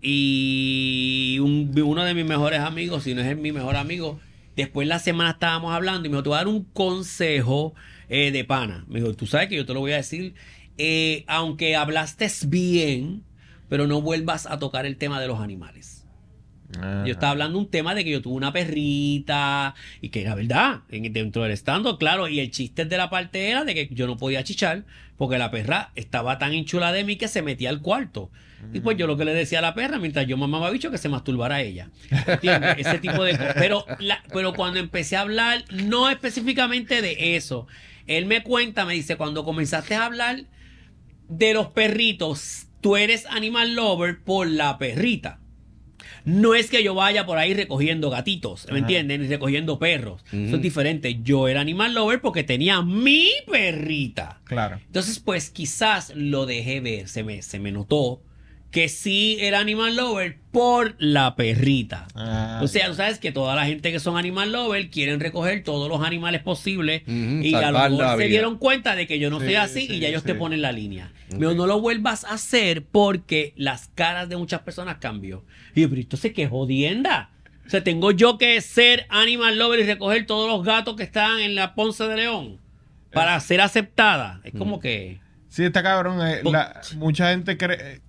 y un- uno de mis mejores amigos, si no es mi mejor amigo, después la semana estábamos hablando y me dijo, te voy a dar un consejo eh, de pana. Me dijo, tú sabes que yo te lo voy a decir, eh, aunque hablaste bien, pero no vuelvas a tocar el tema de los animales. Ajá. Yo estaba hablando un tema de que yo tuve una perrita y que era verdad, en- dentro del stand claro, y el chiste de la parte era de que yo no podía chichar porque la perra estaba tan hinchula de mí que se metía al cuarto. Y pues yo lo que le decía a la perra mientras yo mamaba bicho que se masturbara a ella. ¿Entiendes? Ese tipo de cosas. Pero, la- pero cuando empecé a hablar, no específicamente de eso, él me cuenta, me dice, cuando comenzaste a hablar de los perritos, tú eres animal lover por la perrita. No es que yo vaya por ahí recogiendo gatitos, ¿me Ajá. entienden? Ni recogiendo perros. Eso Ujú. es diferente. Yo era animal lover porque tenía mi perrita. Claro. Entonces, pues quizás lo dejé ver, se me, se me notó que sí era animal lover por la perrita. Ah, O sea, tú sabes que toda la gente que son animal lover quieren recoger todos los animales posibles Ujú, y a lo salvar mejor la se vida. dieron cuenta de que yo no Sí, soy así sí, y ya ellos sí. te ponen la línea. Pero no lo vuelvas a hacer porque las caras de muchas personas cambió. Y yo, pero entonces qué jodienda. O sea, tengo yo que ser animal lover y recoger todos los gatos que están en la Ponce de León para ser aceptada. Es como que... Sí, está cabrón. eh, Po- la- mucha gente cree,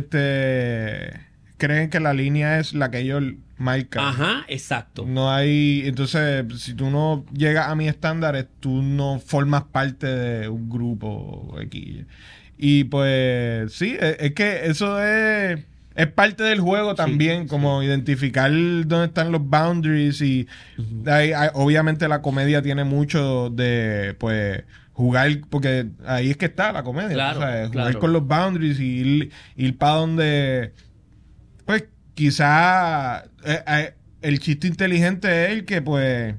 este, creen que la línea es la que ellos marcan. Ajá, exacto. No hay, entonces, si tú no llegas a mis estándares, tú no formas parte de un grupo X. Y pues, sí, es, es que eso es, es parte del juego también, como identificar dónde están los boundaries y hay- hay- obviamente la comedia tiene mucho de, pues, jugar, porque ahí es que está la comedia, Claro, tú sabes, jugar claro. con los boundaries y ir, ir para donde, pues, quizá eh, eh, el chiste inteligente es el que, pues,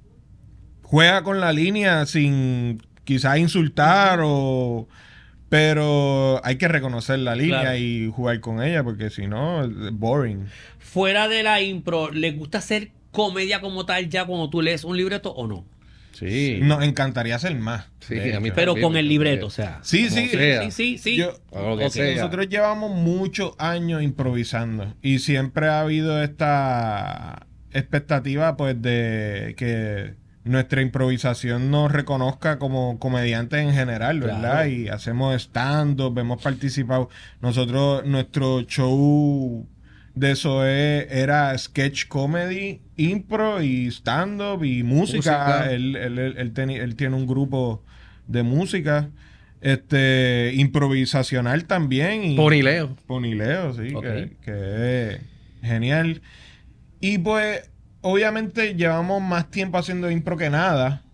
juega con la línea sin quizás insultar o... Pero hay que reconocer la línea Claro. y jugar con ella porque si no, es boring. Fuera de la impro, ¿les gusta hacer comedia como tal ya cuando tú lees un libreto o no? Sí. Nos encantaría hacer más. Sí, de a mí hecho. Pero también, con el me libreto, encantaría. o sea. Sí, Como sí. sea. Sí, sí, sí. Yo- O lo que Ok. sea. Nosotros llevamos muchos años improvisando y siempre ha habido esta expectativa pues de que nuestra improvisación nos reconozca como comediantes en general, ¿verdad? Claro. Y hacemos stand-up, hemos participado. Nosotros, nuestro show de eso es- era sketch comedy, impro y stand-up y música. Música. Él, él, él, él teni- él tiene un grupo de música. Este, improvisacional también. Y, Ponileo. Ponileo, sí, Ok. que, que es genial. Y pues, obviamente llevamos más tiempo haciendo impro que nada,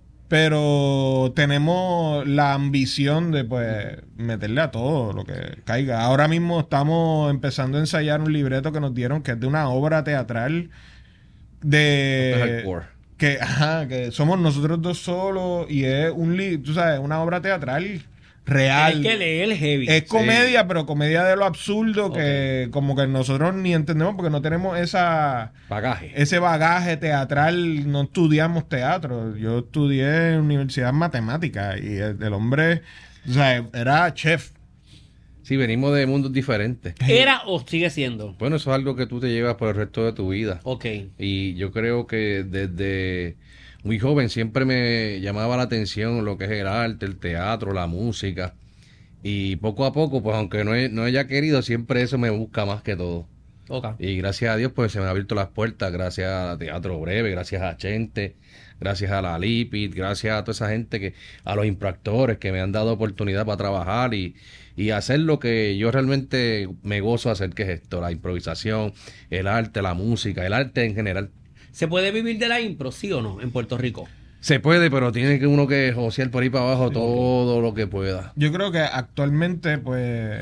pero tenemos la ambición de pues meterle a todo lo que caiga. Ahora mismo estamos empezando a ensayar un libreto que nos dieron que es de una obra teatral de... Hardcore. Que, ajá, que somos nosotros dos solos y es un li- tú sabes, una obra teatral real. Hay que leer heavy. Es comedia, Sí. pero comedia de lo absurdo que como que nosotros ni entendemos porque no tenemos esa Bagaje. ese bagaje teatral, no estudiamos teatro. Yo estudié en universidad de matemáticas y el, el hombre, o sea, era chef. Sí, venimos de mundos diferentes. ¿Era o sigue siendo? Bueno, eso es algo que tú te llevas por el resto de tu vida. Ok. Y yo creo que desde muy joven siempre me llamaba la atención lo que es el arte, el teatro, la música. Y poco a poco, pues aunque no, he- no haya querido, siempre eso me busca más que todo. Ok. Y gracias a Dios, pues se me han abierto las puertas, gracias a Teatro Breve, gracias a Chente, gracias a la Lipid, gracias a toda esa gente, que a los impractores que me han dado oportunidad para trabajar y, y hacer lo que yo realmente me gozo hacer, que es esto, la improvisación, el arte, la música, el arte en general. ¿Se puede vivir de la impro, sí o no, en Puerto Rico? Se puede, pero tiene que uno que josear por ahí para abajo todo lo que pueda. Yo creo que actualmente, pues,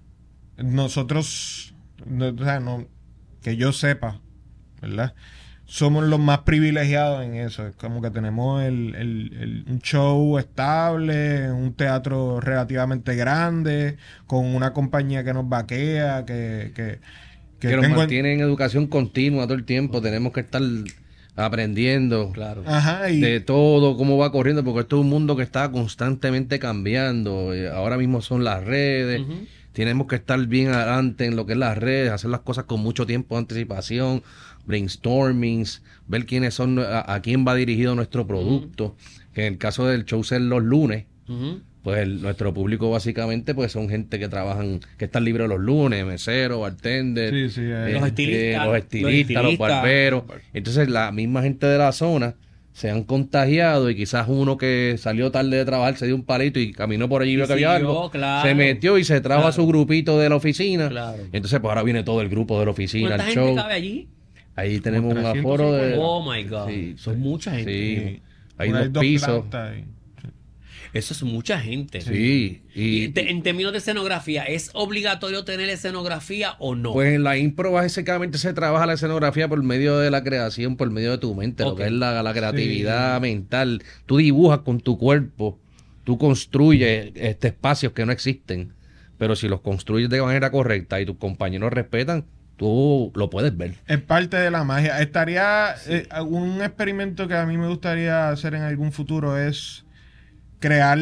nosotros, no, o sea, no, que yo sepa, ¿verdad? Somos los más privilegiados en eso. Es como que tenemos el, el- el- un show estable, un teatro relativamente grande, con una compañía que nos vaquea, que... que, Que nos tengo en- mantiene en educación continua todo el tiempo, tenemos que estar aprendiendo. Claro. Ajá, y... De todo, cómo va corriendo, porque esto es un mundo que está constantemente cambiando. Eh, Ahora mismo son las redes. Ujú. Tenemos que estar bien adelante en lo que es las redes, hacer las cosas con mucho tiempo de anticipación, brainstormings, ver quiénes son, a, a quién va dirigido nuestro producto. Que en el caso del show ser los lunes, Ujú. pues el- nuestro público básicamente pues son gente que trabajan, que están libres los lunes, meseros, bartenders, Sí, sí, eh. Los estilistas, los los estilistas, los estilistas. barberos. Entonces la misma gente de la zona se han contagiado y quizás uno que salió tarde de trabajar se dio un palito y caminó por allí y Y vio que había siguió, algo, claro. se metió y se trajo Claro. a su grupito de la oficina. Claro. Entonces pues ahora viene todo el grupo de la oficina, ¿Cuánta el gente show. cabe allí? Ahí tenemos un trescientos aforo de... cincuenta. Oh my God. Sí, Son sí, mucha gente. sí. Hay Una- dos pisos. plantas y- Eso es mucha gente. Sí, Y y, te- en términos de escenografía, ¿es obligatorio tener escenografía o no? pues en la impro básicamente se trabaja la escenografía por medio de la creación, por medio de tu mente, Ok. lo que es la, la creatividad mental. Tú dibujas con tu cuerpo, tú construyes este, espacios que no existen, pero si los construyes de manera correcta y tus compañeros respetan, tú lo puedes ver. Es parte de la magia. Estaría eh, un experimento que a mí me gustaría hacer en algún futuro es crear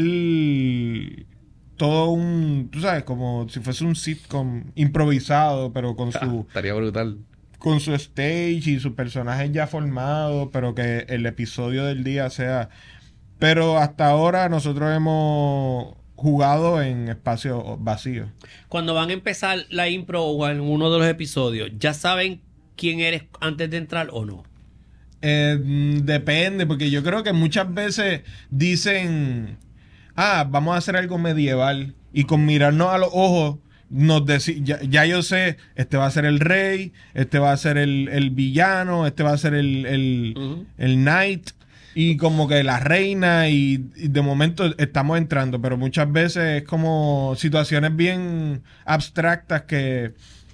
todo un, tú sabes, como si fuese un sitcom improvisado, pero con su Estaría brutal. con su stage y sus personajes ya formados, pero que el episodio del día sea. Pero hasta ahora nosotros hemos jugado en espacios vacíos. Cuando van a empezar la impro o en uno de los episodios, ¿ya saben quién eres antes de entrar o no? Eh, mm, depende, porque yo creo que muchas veces dicen, ah, vamos a hacer algo medieval, y con mirarnos a los ojos nos deci- ya, ya yo sé, este va a ser el rey, este va a ser el, el villano, este va a ser el, el, Ujú. el knight, y como que la reina, y, y de momento estamos entrando, pero muchas veces es como situaciones bien abstractas que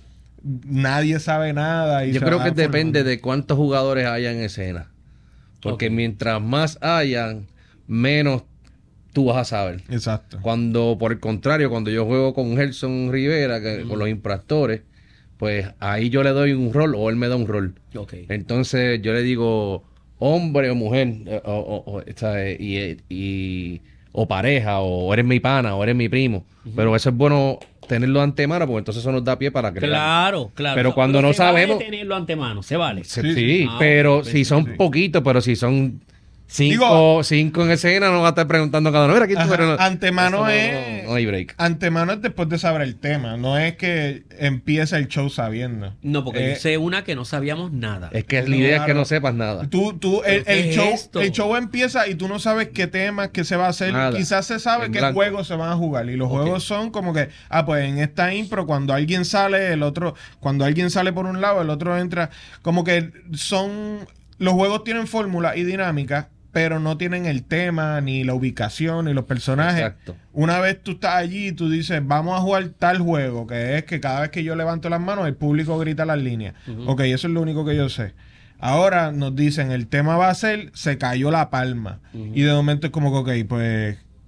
nadie sabe nada. Y Yo se creo va que depende formando. de cuántos jugadores haya en escena. Porque Ok. mientras más hayan, menos tú vas a saber. Exacto. Cuando, por el contrario, cuando yo juego con Gerson Rivera, que, con los infractores, pues ahí yo le doy un rol o él me da un rol. Ok. Entonces yo le digo hombre o mujer, eh, o, o- o, ¿sabes? Y, eh, y- o pareja, o eres mi pana, o eres mi primo. Pero eso es bueno tenerlo de antemano, porque entonces eso nos da pie para crear. Claro, claro. Pero cuando no se vale sabemos- tenerlo antemano, se vale. Sí, Sí, sí, sí. Ah, pero ok, si son sí. poquitos, pero si son cinco, Digo- cinco en escena, no va a estar preguntando cada uno. Mira, ¿quién tú Ajá, eres? No, antemano eso no- es- no- no hay break. Antemano es después de saber el tema, no es que empieza el show sabiendo. No, porque Eh, yo sé una que no sabíamos nada. Es que la idea es que Claro. no sepas nada. Tú, tú, el, ¿Pero qué el es show, esto? el show empieza y tú no sabes qué temas, qué se va a hacer. Nada. Quizás se sabe En qué blanco. juegos se van a jugar. Y los Ok. juegos son como que, ah, pues en esta impro, cuando alguien sale, el otro, cuando alguien sale por un lado, el otro entra. Como que son, los juegos tienen fórmula y dinámica, pero no tienen el tema, ni la ubicación, ni los personajes. Exacto. Una vez tú estás allí y tú dices, vamos a jugar tal juego, que es que cada vez que yo levanto las manos, el público grita las líneas. Ok, eso es lo único que yo sé. Ahora nos dicen, el tema va a ser, se cayó la palma. Y de momento es como que, ok, pues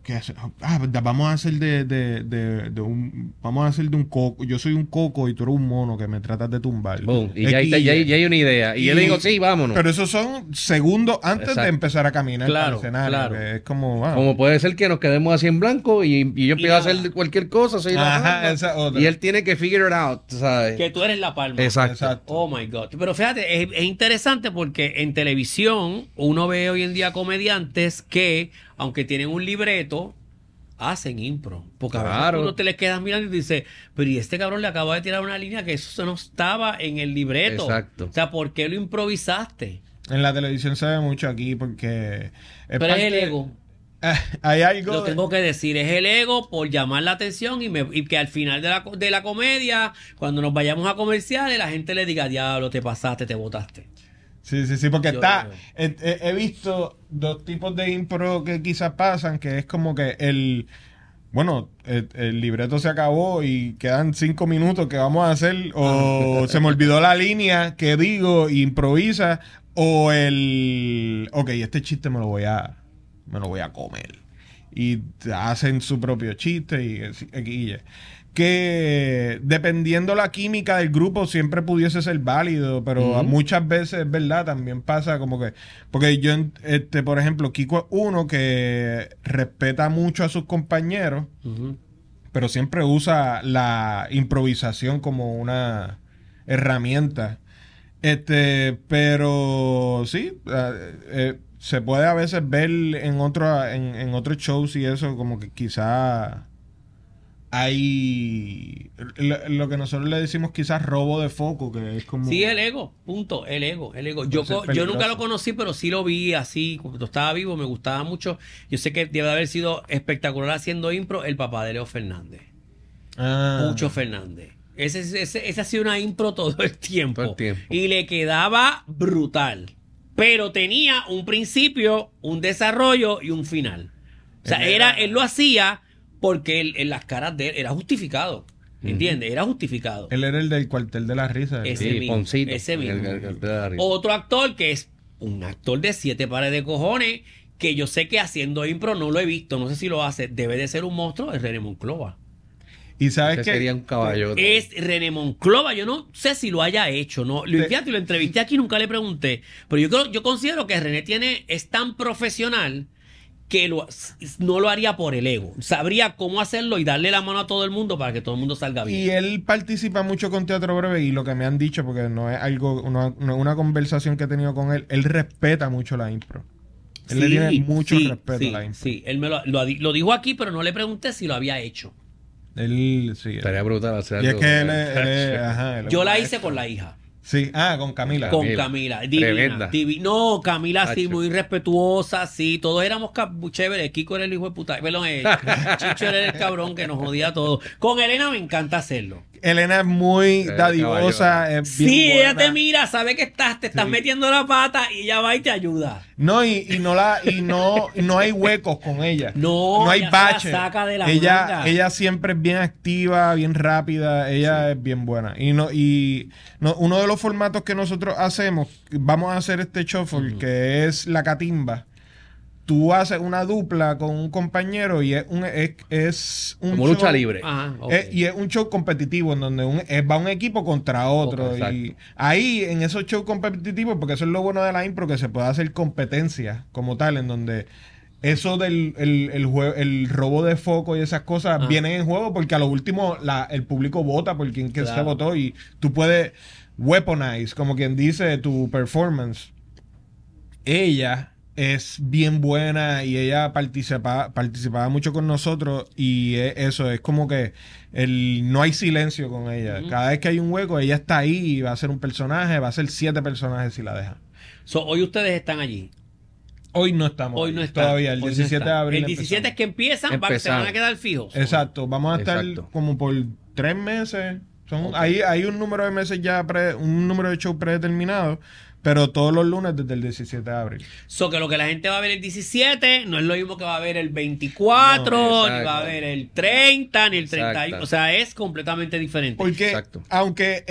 ¿qué hace? Ah, verdad, vamos a hacer de, de, de, de un, vamos a hacer de un coco. Yo soy un coco y tú eres un mono que me tratas de tumbar. Boom. Y ya, hay- ya, hay- ya hay una idea. Y, Y- yo le digo, sí, vámonos. Pero esos son segundos antes Exacto. de empezar a caminar Claro, para el escenario. claro. Que es como, ah, Como puede ser que nos quedemos así en blanco y, y yo empiezo a nada. hacer cualquier cosa, soy la Ajá, banda, esa otra. y él tiene que figure it out, ¿sabes? Que tú eres la palma. Exacto. Exacto. Oh my God. Pero fíjate, es, es interesante porque en televisión uno ve hoy en día comediantes que, aunque tienen un libreto, hacen impro. Porque a veces Claro. uno te le quedas mirando y te dice, pero y este cabrón le acaba de tirar una línea que eso no estaba en el libreto. Exacto. O sea, ¿por qué lo improvisaste? En la televisión se ve mucho aquí porque... Pero es el ego. Hay algo... Lo de- tengo que decir, es el ego por llamar la atención y, me- y que al final de la, co- de la comedia, cuando nos vayamos a comerciales, la gente le diga, diablo, te pasaste, te botaste. Sí, sí, sí, porque Yo está... lo veo. He, he- he visto dos tipos de impro que quizás pasan, que es como que el... Bueno, el, el libreto se acabó y quedan cinco minutos que vamos a hacer, o se me olvidó la línea que digo, y improvisa, o el... Ok, este chiste me lo voy a... me lo voy a comer. Y hacen su propio chiste y es- X Y. Que dependiendo la química del grupo siempre pudiese ser válido, pero Ujú. muchas veces es verdad, también pasa como que, porque yo, este, por ejemplo, Kiko es uno que respeta mucho a sus compañeros, Ujú. pero siempre usa la improvisación como una herramienta. Este, pero sí, eh, eh, se puede a veces ver en otro, en, en otros shows y eso, como que quizá hay lo, lo que nosotros le decimos quizás robo de foco, que es como... Sí, el ego, punto, el ego, el ego. Yo, Puede ser co- yo nunca peligroso. lo conocí, pero sí lo vi así, cuando estaba vivo, me gustaba mucho. Yo sé que debe de haber sido espectacular haciendo impro el papá de Leo Fernández, Ah. Pucho Fernández. Ese, ese, ese ha sido una impro todo el tiempo. Todo el tiempo. Y le quedaba brutal. Pero tenía un principio, un desarrollo y un final. O sea, Él era, era- él lo hacía porque él- en las caras de él era justificado. ¿Entiendes? Era justificado. Él era el del cuartel de la risa. ¿verdad? Ese Sí, mismo, Poncito. ese mismo. El- el- el de la risa. Otro actor que es un actor de siete pares de cojones, que yo sé que haciendo impro no lo he visto, no sé si lo hace, debe de ser un monstruo, es René Monclova. Y sabes Ese que sería un caballo. Es René Monclova, yo no sé si lo haya hecho, ¿no? Lo, Te- fíjate, lo entrevisté aquí, nunca le pregunté, pero yo creo, yo considero que René tiene, es tan profesional que lo- no lo haría por el ego. Sabría cómo hacerlo y darle la mano a todo el mundo para que todo el mundo salga bien. Y él participa mucho con Teatro Breve y lo que me han dicho, porque no es algo, no, no es una conversación que he tenido con él, él respeta mucho la impro. Él le Sí, tiene mucho sí, respeto sí, a la impro. sí, él me lo, lo, lo dijo aquí, pero no le pregunté si lo había hecho. Él, sí. Estaría brutal hacer Y es algo. que él es, él es- ajá, él es Yo un la maestro. hice con la hija. Sí, ah, con Camila. Con Camila. Camila, divina, Tremenda. divi- No, Camila sí, Hacho. muy respetuosa, sí. Todos éramos ca- chéveres. Kiko era el hijo de puta. Perdón, eh, Chicho era el cabrón que nos jodía a todos. Con Elena me encanta hacerlo. Elena es muy Eh, dadivosa, es bien Sí, ella buena. te mira, sabe que estás, te estás Sí. metiendo la pata y ella va y te ayuda. No, y, y no la, y no, no hay huecos con ella. No, no hay ella se la baches. saca de la ella, manga. ella siempre es bien activa, bien rápida, ella es bien buena. Y no, y no, uno de los formatos que nosotros hacemos, vamos a hacer este shuffle, que es la catimba. Tú haces una dupla con un compañero y es un, es, es un Como lucha show- libre. Ajá, ok. Eh, y es un show competitivo en donde un- eh, va un equipo contra otro. Ok, y ahí, en esos shows competitivos, porque eso es lo bueno de la impro, que se puede hacer competencia como tal, en donde eso del el, el, jue- el robo de foco y esas cosas Ah. vienen en juego porque a lo último la, el público vota por quien que se Claro. votó y tú puedes weaponize, como quien dice, tu performance. Ella es bien buena y ella participa, participaba mucho con nosotros y es eso, es como que el, no hay silencio con ella. Ujú. Cada vez que hay un hueco, ella está ahí y va a ser un personaje, va a ser siete personajes si la dejan. So, hoy ustedes están allí. Hoy no estamos Hoy ahí, no están. todavía, el hoy no diecisiete de están. abril. El diecisiete es que empiezan, va- se Empezamos. van a quedar fijos. Exacto, vamos a estar Exacto. como por tres meses. Son, Ok. ahí hay un número de meses ya, pre- un número de show predeterminado, pero todos los lunes desde el diecisiete de abril. So que lo que la gente va a ver el diecisiete no es lo mismo que va a ver el veinticuatro, No, ni exacto. va a ver el treinta, ni el treinta y uno. Exacto. O sea, es completamente diferente. Porque, Exacto. aunque eh,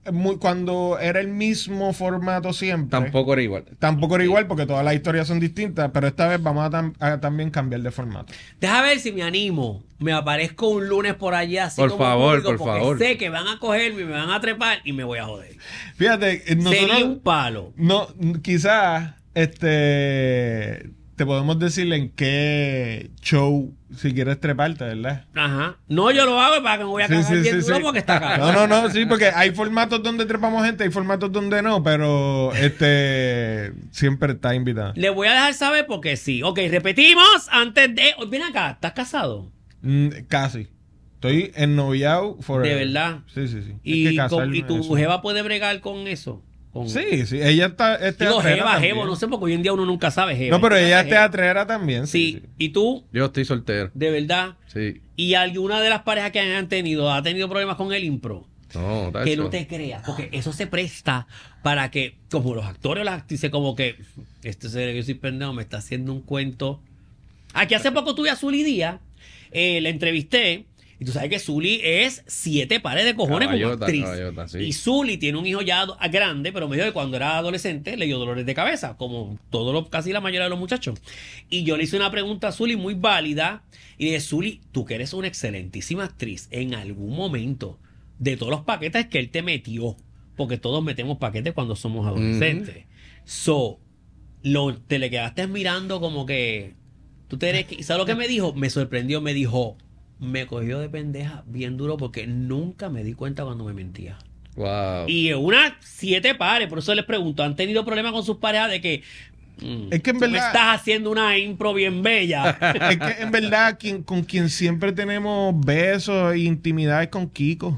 muy, cuando era el mismo formato siempre. Tampoco era igual. Tampoco era igual porque todas las historias son distintas, pero esta vez vamos a, tam- a también cambiar de formato. Deja ver si me animo. Me aparezco un lunes por allá. Así Por como favor, público, por porque favor. sé que van a cogerme, me van a trepar y me voy a joder. Fíjate, eh, nosotros... Sería un palo. No, quizás este te podemos decir en qué show si quieres treparte, ¿verdad? Ajá. No, yo lo hago para que me voy a Sí, cagar sí, bien sí, duro sí. porque está caro. No, no, no, sí, porque hay formatos donde trepamos gente, hay formatos donde no, pero este siempre está invitado. Le voy a dejar saber porque sí. Ok, repetimos antes de... Oh, ven acá, ¿estás casado? Mm, casi. Estoy ennoviado forever. ¿De verdad? Sí, sí, sí. Es ¿Y, que con- casarme ¿y tu eso. jeva puede bregar con eso? Con... Sí, sí, ella está es Digo, teatrera jeva, también. jevo, no sé, porque hoy en día uno nunca sabe jeva. No, pero ella es Jeva. teatrera también, sí. Sí, sí. ¿y tú? Yo estoy soltero. De verdad. Sí. ¿Y alguna de las parejas que han tenido ha tenido problemas con el impro? No, está Que eso. no te creas, porque eso se presta para que, como los actores o las actrices, como que, este ser que yo soy pendejo, me está haciendo un cuento. Aquí hace poco tuve a Zully Díaz, eh, la entrevisté, y tú sabes que Zully es siete pares de cojones como Caballota, actriz. caballota, sí. Y Zully tiene un hijo ya ado- grande, pero me dijo que cuando era adolescente le dio dolores de cabeza, como todos los, casi la mayoría de los muchachos. Y yo le hice una pregunta a Zully muy válida, y dije, Zully, tú que eres una excelentísima actriz, en algún momento de todos los paquetes que él te metió, porque todos metemos paquetes cuando somos adolescentes. So, lo, te le quedaste mirando como que tú te eres, que- ¿sabes lo que me dijo? Me sorprendió, me dijo, me cogió de pendeja bien duro porque nunca me di cuenta cuando me mentía. Wow. Y unas siete pares, por eso les pregunto, ¿han tenido problemas con sus parejas de que mm, Es que en tú me verdad- estás haciendo una impro bien bella? Es que en verdad quien, con quien siempre tenemos besos e intimidad es con Kiko.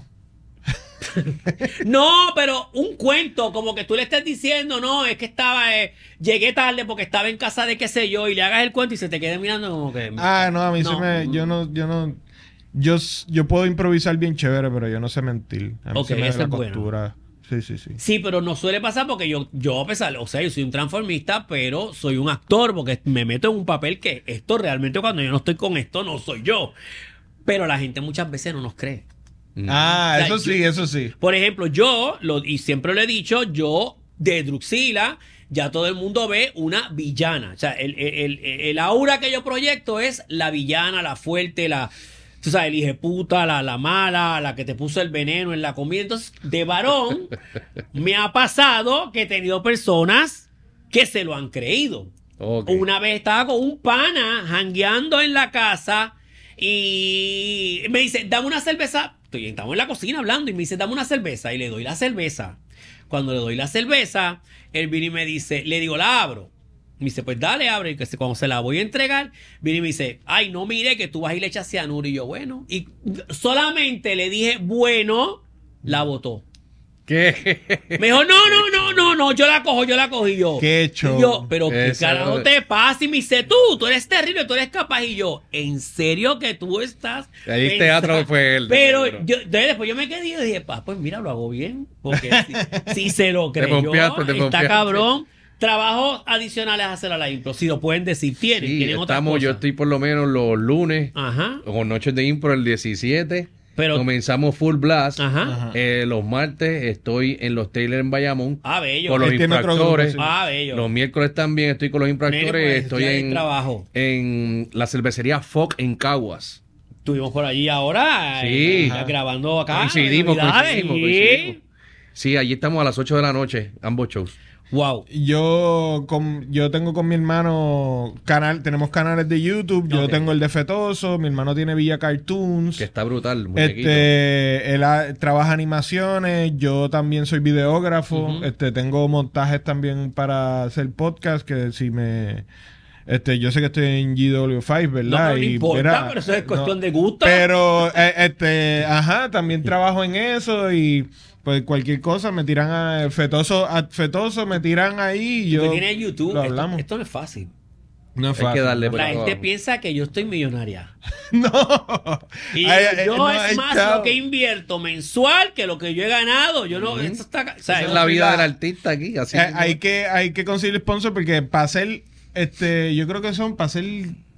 No, pero un cuento, como que tú le estés diciendo, no, es que estaba, eh, llegué tarde porque estaba en casa de qué sé yo, y le hagas el cuento y se te quede mirando como que... Ah, no, a mí No. se me... Yo no... Yo no yo, s- yo puedo improvisar bien chévere, pero yo no sé mentir. A mí Ok, se me eso da es la bueno. costura. Sí, sí, sí. Sí, pero no suele pasar porque yo, yo a pesar, o sea, yo soy un transformista, pero soy un actor porque me meto en un papel que esto realmente cuando yo no estoy con esto no soy yo. Pero la gente muchas veces no nos cree. Ah, O sea, eso sí, yo- eso sí. Por ejemplo, yo, lo, y siempre lo he dicho, yo de Druxila, ya todo el mundo ve una villana. O sea, el, el, el, el aura que yo proyecto es la villana, la fuerte, la... Tú sabes, el hijeputa, la, la mala, la que te puso el veneno en la comida. Entonces, de varón, me ha pasado que he tenido personas que se lo han creído. Ok. Una vez estaba con un pana jangueando en la casa y me dice, dame una cerveza. Estoy, estamos en la cocina hablando y me dice, dame una cerveza. Y le doy la cerveza. Cuando le doy la cerveza, él viene y me dice, le digo, la abro. Me dice, pues dale, abre. Y que se- cuando se la voy a entregar, viene y me dice, ay, no mire que tú vas y le echas cianuro. Y yo, bueno. Y solamente le dije, bueno, la botó. ¿Qué? Me dijo, no, no, no, no, no, yo la cojo, yo la cojo. Y yo, Qué show. y yo, pero qué Eso- carajo te pasa. Y me dice, tú, tú eres terrible, tú eres capaz. Y yo, ¿en serio que tú estás? Ahí pensando?" teatro fue él, Pero seguro. yo, entonces después yo me quedé y dije, pa, pues mira, lo hago bien. Porque si, si se lo Te creyó, confiaste, te está confiaste. cabrón. Trabajos adicionales a hacer a la impro. Si lo pueden decir, tienen, Sí, tienen otras estamos, yo cosas. estoy por lo menos los lunes Ajá, con Noches de Impro el diecisiete. Pero- Comenzamos Full Blast. ajá. Ajá. Eh, los martes estoy en los Taylor en Bayamón. Ah, bello. Con los Él tiene otro infractores. grupo, sí. Ah, bello. Los miércoles también estoy con los infractores. Mire, pues, estoy ya hay en, trabajo. en la cervecería Foc en Caguas. Estuvimos por allí ahora, Sí. eh, grabando acá. Coincidimos, Navidades, coincidimos, y- coincidimos. Sí, allí estamos a las ocho de la noche, ambos shows. Wow. Yo con, yo tengo con mi hermano canal, tenemos canales de YouTube, yo Ok. tengo el de Fetoso, mi hermano tiene Villa Cartoons. Que está brutal, muñequito. Este, él ha- trabaja animaciones, yo también soy videógrafo, Ujú. este, tengo montajes también para hacer podcast, que si me, este, yo sé que estoy en G W cinco, No, ¿verdad? pero no Y, importa, mira, pero eso es no, cuestión de gusto. Pero, eh, este, ajá, también trabajo en eso y pues cualquier cosa me tiran a Fetoso, a Fetoso me tiran ahí y yo que tiene YouTube, lo esto, hablamos. esto no es fácil. No es Hay que fácil. darle por La abajo. gente piensa que yo estoy millonaria. No. Y Ay, ay, yo no, es ay, más chao. lo que invierto mensual que lo que yo he ganado. Yo no, esto está, o sea, Esa es yo- la vida la- del artista aquí. Así Eh, mismo. hay que hay que conseguir sponsor porque para hacer este yo creo que son para hacer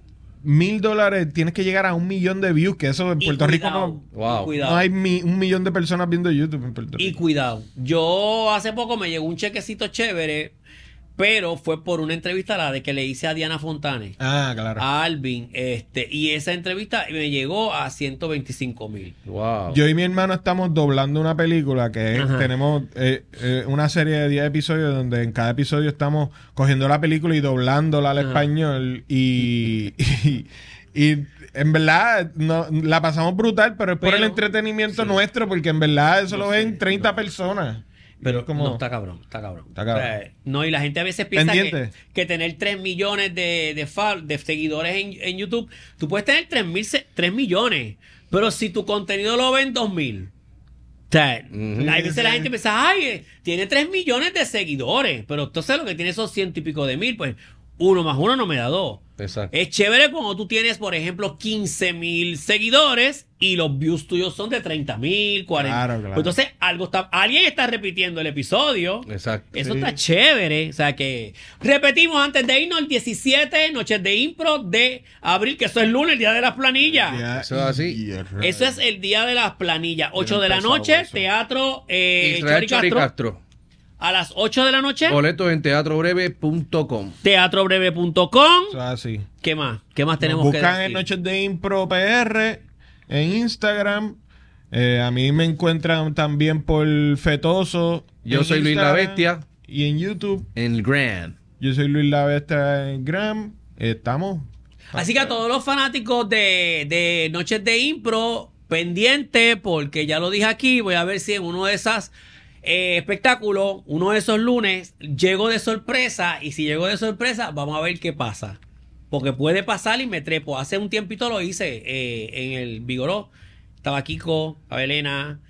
mil dólares tienes que llegar a un millón de views, que eso en Y Puerto Rico cuidado, no, Wow. y cuidado. no hay mi- un millón de personas viendo YouTube en Puerto Y Rico. cuidado, yo hace poco me llegó un chequecito chévere, pero fue por una entrevista la de que le hice a Diana Fontane, Ah, claro. a Alvin, este, y esa entrevista me llegó a ciento veinticinco mil. Wow. Yo y mi hermano estamos doblando una película que es- Ajá. tenemos eh, eh, una serie de diez episodios donde en cada episodio estamos cogiendo la película y doblándola al Ajá. español y, y, y en verdad no, la pasamos brutal, pero es por Pero- el entretenimiento sí. nuestro, porque en verdad eso No lo sé, ven treinta no. personas. Pero Y es como, no, está cabrón, está cabrón. Está cabrón. O sea, no, y la gente a veces piensa que, Pendiente. que tener tres millones de, de, fol- de seguidores en, en YouTube, tú puedes tener tres mil se- tres millones, pero si tu contenido lo ven dos mil. O sea, Ujú. hay veces la gente piensa, ay, eh, tiene tres millones de seguidores, pero entonces lo que tiene son ciento y pico de mil, pues uno más uno no me da dos. Exacto. Es chévere cuando tú tienes, por ejemplo, quince mil seguidores y los views tuyos son de treinta mil, cuarenta. Claro, claro. Pues entonces, algo está, alguien está repitiendo el episodio. Exacto. Eso Sí. está chévere. O sea que repetimos antes de irnos el diecisiete, Noches de Impro de abril, que eso es lunes, el día de las planillas. ya, Eso es así. y es raro. Eso es el día de las planillas. ocho de la empezado noche, eso. teatro eh, Israel Chori Chori Castro. Castro. A las ocho de la noche, Boletos en teatro breve punto com. teatro breve punto com. Eso es así. ¿Qué más? ¿Qué más tenemos Nos que buscan decir? en Noches de Impro P R en Instagram. Eh, a mí me encuentran también por Fetoso. Yo en soy Luis La Instagram Bestia. Y en YouTube. En el Grand. Yo soy Luis La Bestia en Gram. Estamos. Así que a todos los fanáticos de, de Noches de Impro, pendiente, porque ya lo dije aquí, voy a ver si en uno de esos espectáculos, uno de esos lunes, llego de sorpresa, y si llego de sorpresa, vamos a ver qué pasa. Porque puede pasar y me trepo. Hace un tiempito lo hice eh, en el Vigoró. Estaba Kiko, estaba Elena,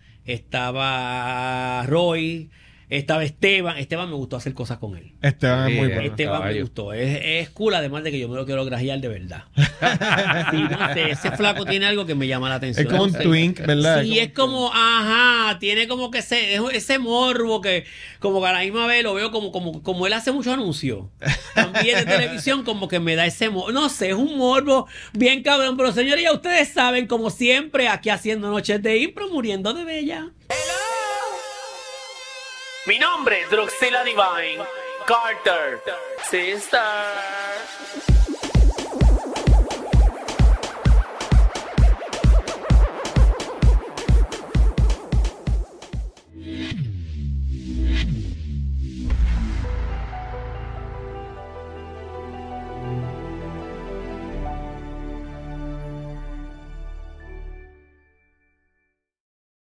estaba Roy, estaba Esteban. Esteban me gustó hacer cosas con él. Esteban Sí, es muy eh, bueno. Esteban me caballo. gustó. Es, es cool, además de que yo me lo quiero grajear de verdad. Sí, no sé, ese flaco tiene algo que me llama la atención. Es como un No sé. twink, ¿verdad? Sí, es como, ajá, tiene como que ese, es ese morbo que, como que a la misma vez lo veo como, como, como él hace mucho anuncio. También de televisión, como que me da ese morbo. No sé, es un morbo bien cabrón. Pero señores, ya ustedes saben, como siempre, aquí haciendo Noches de Impro, muriendo de bella. Mi nombre es Druxila Divine Carter. Sister.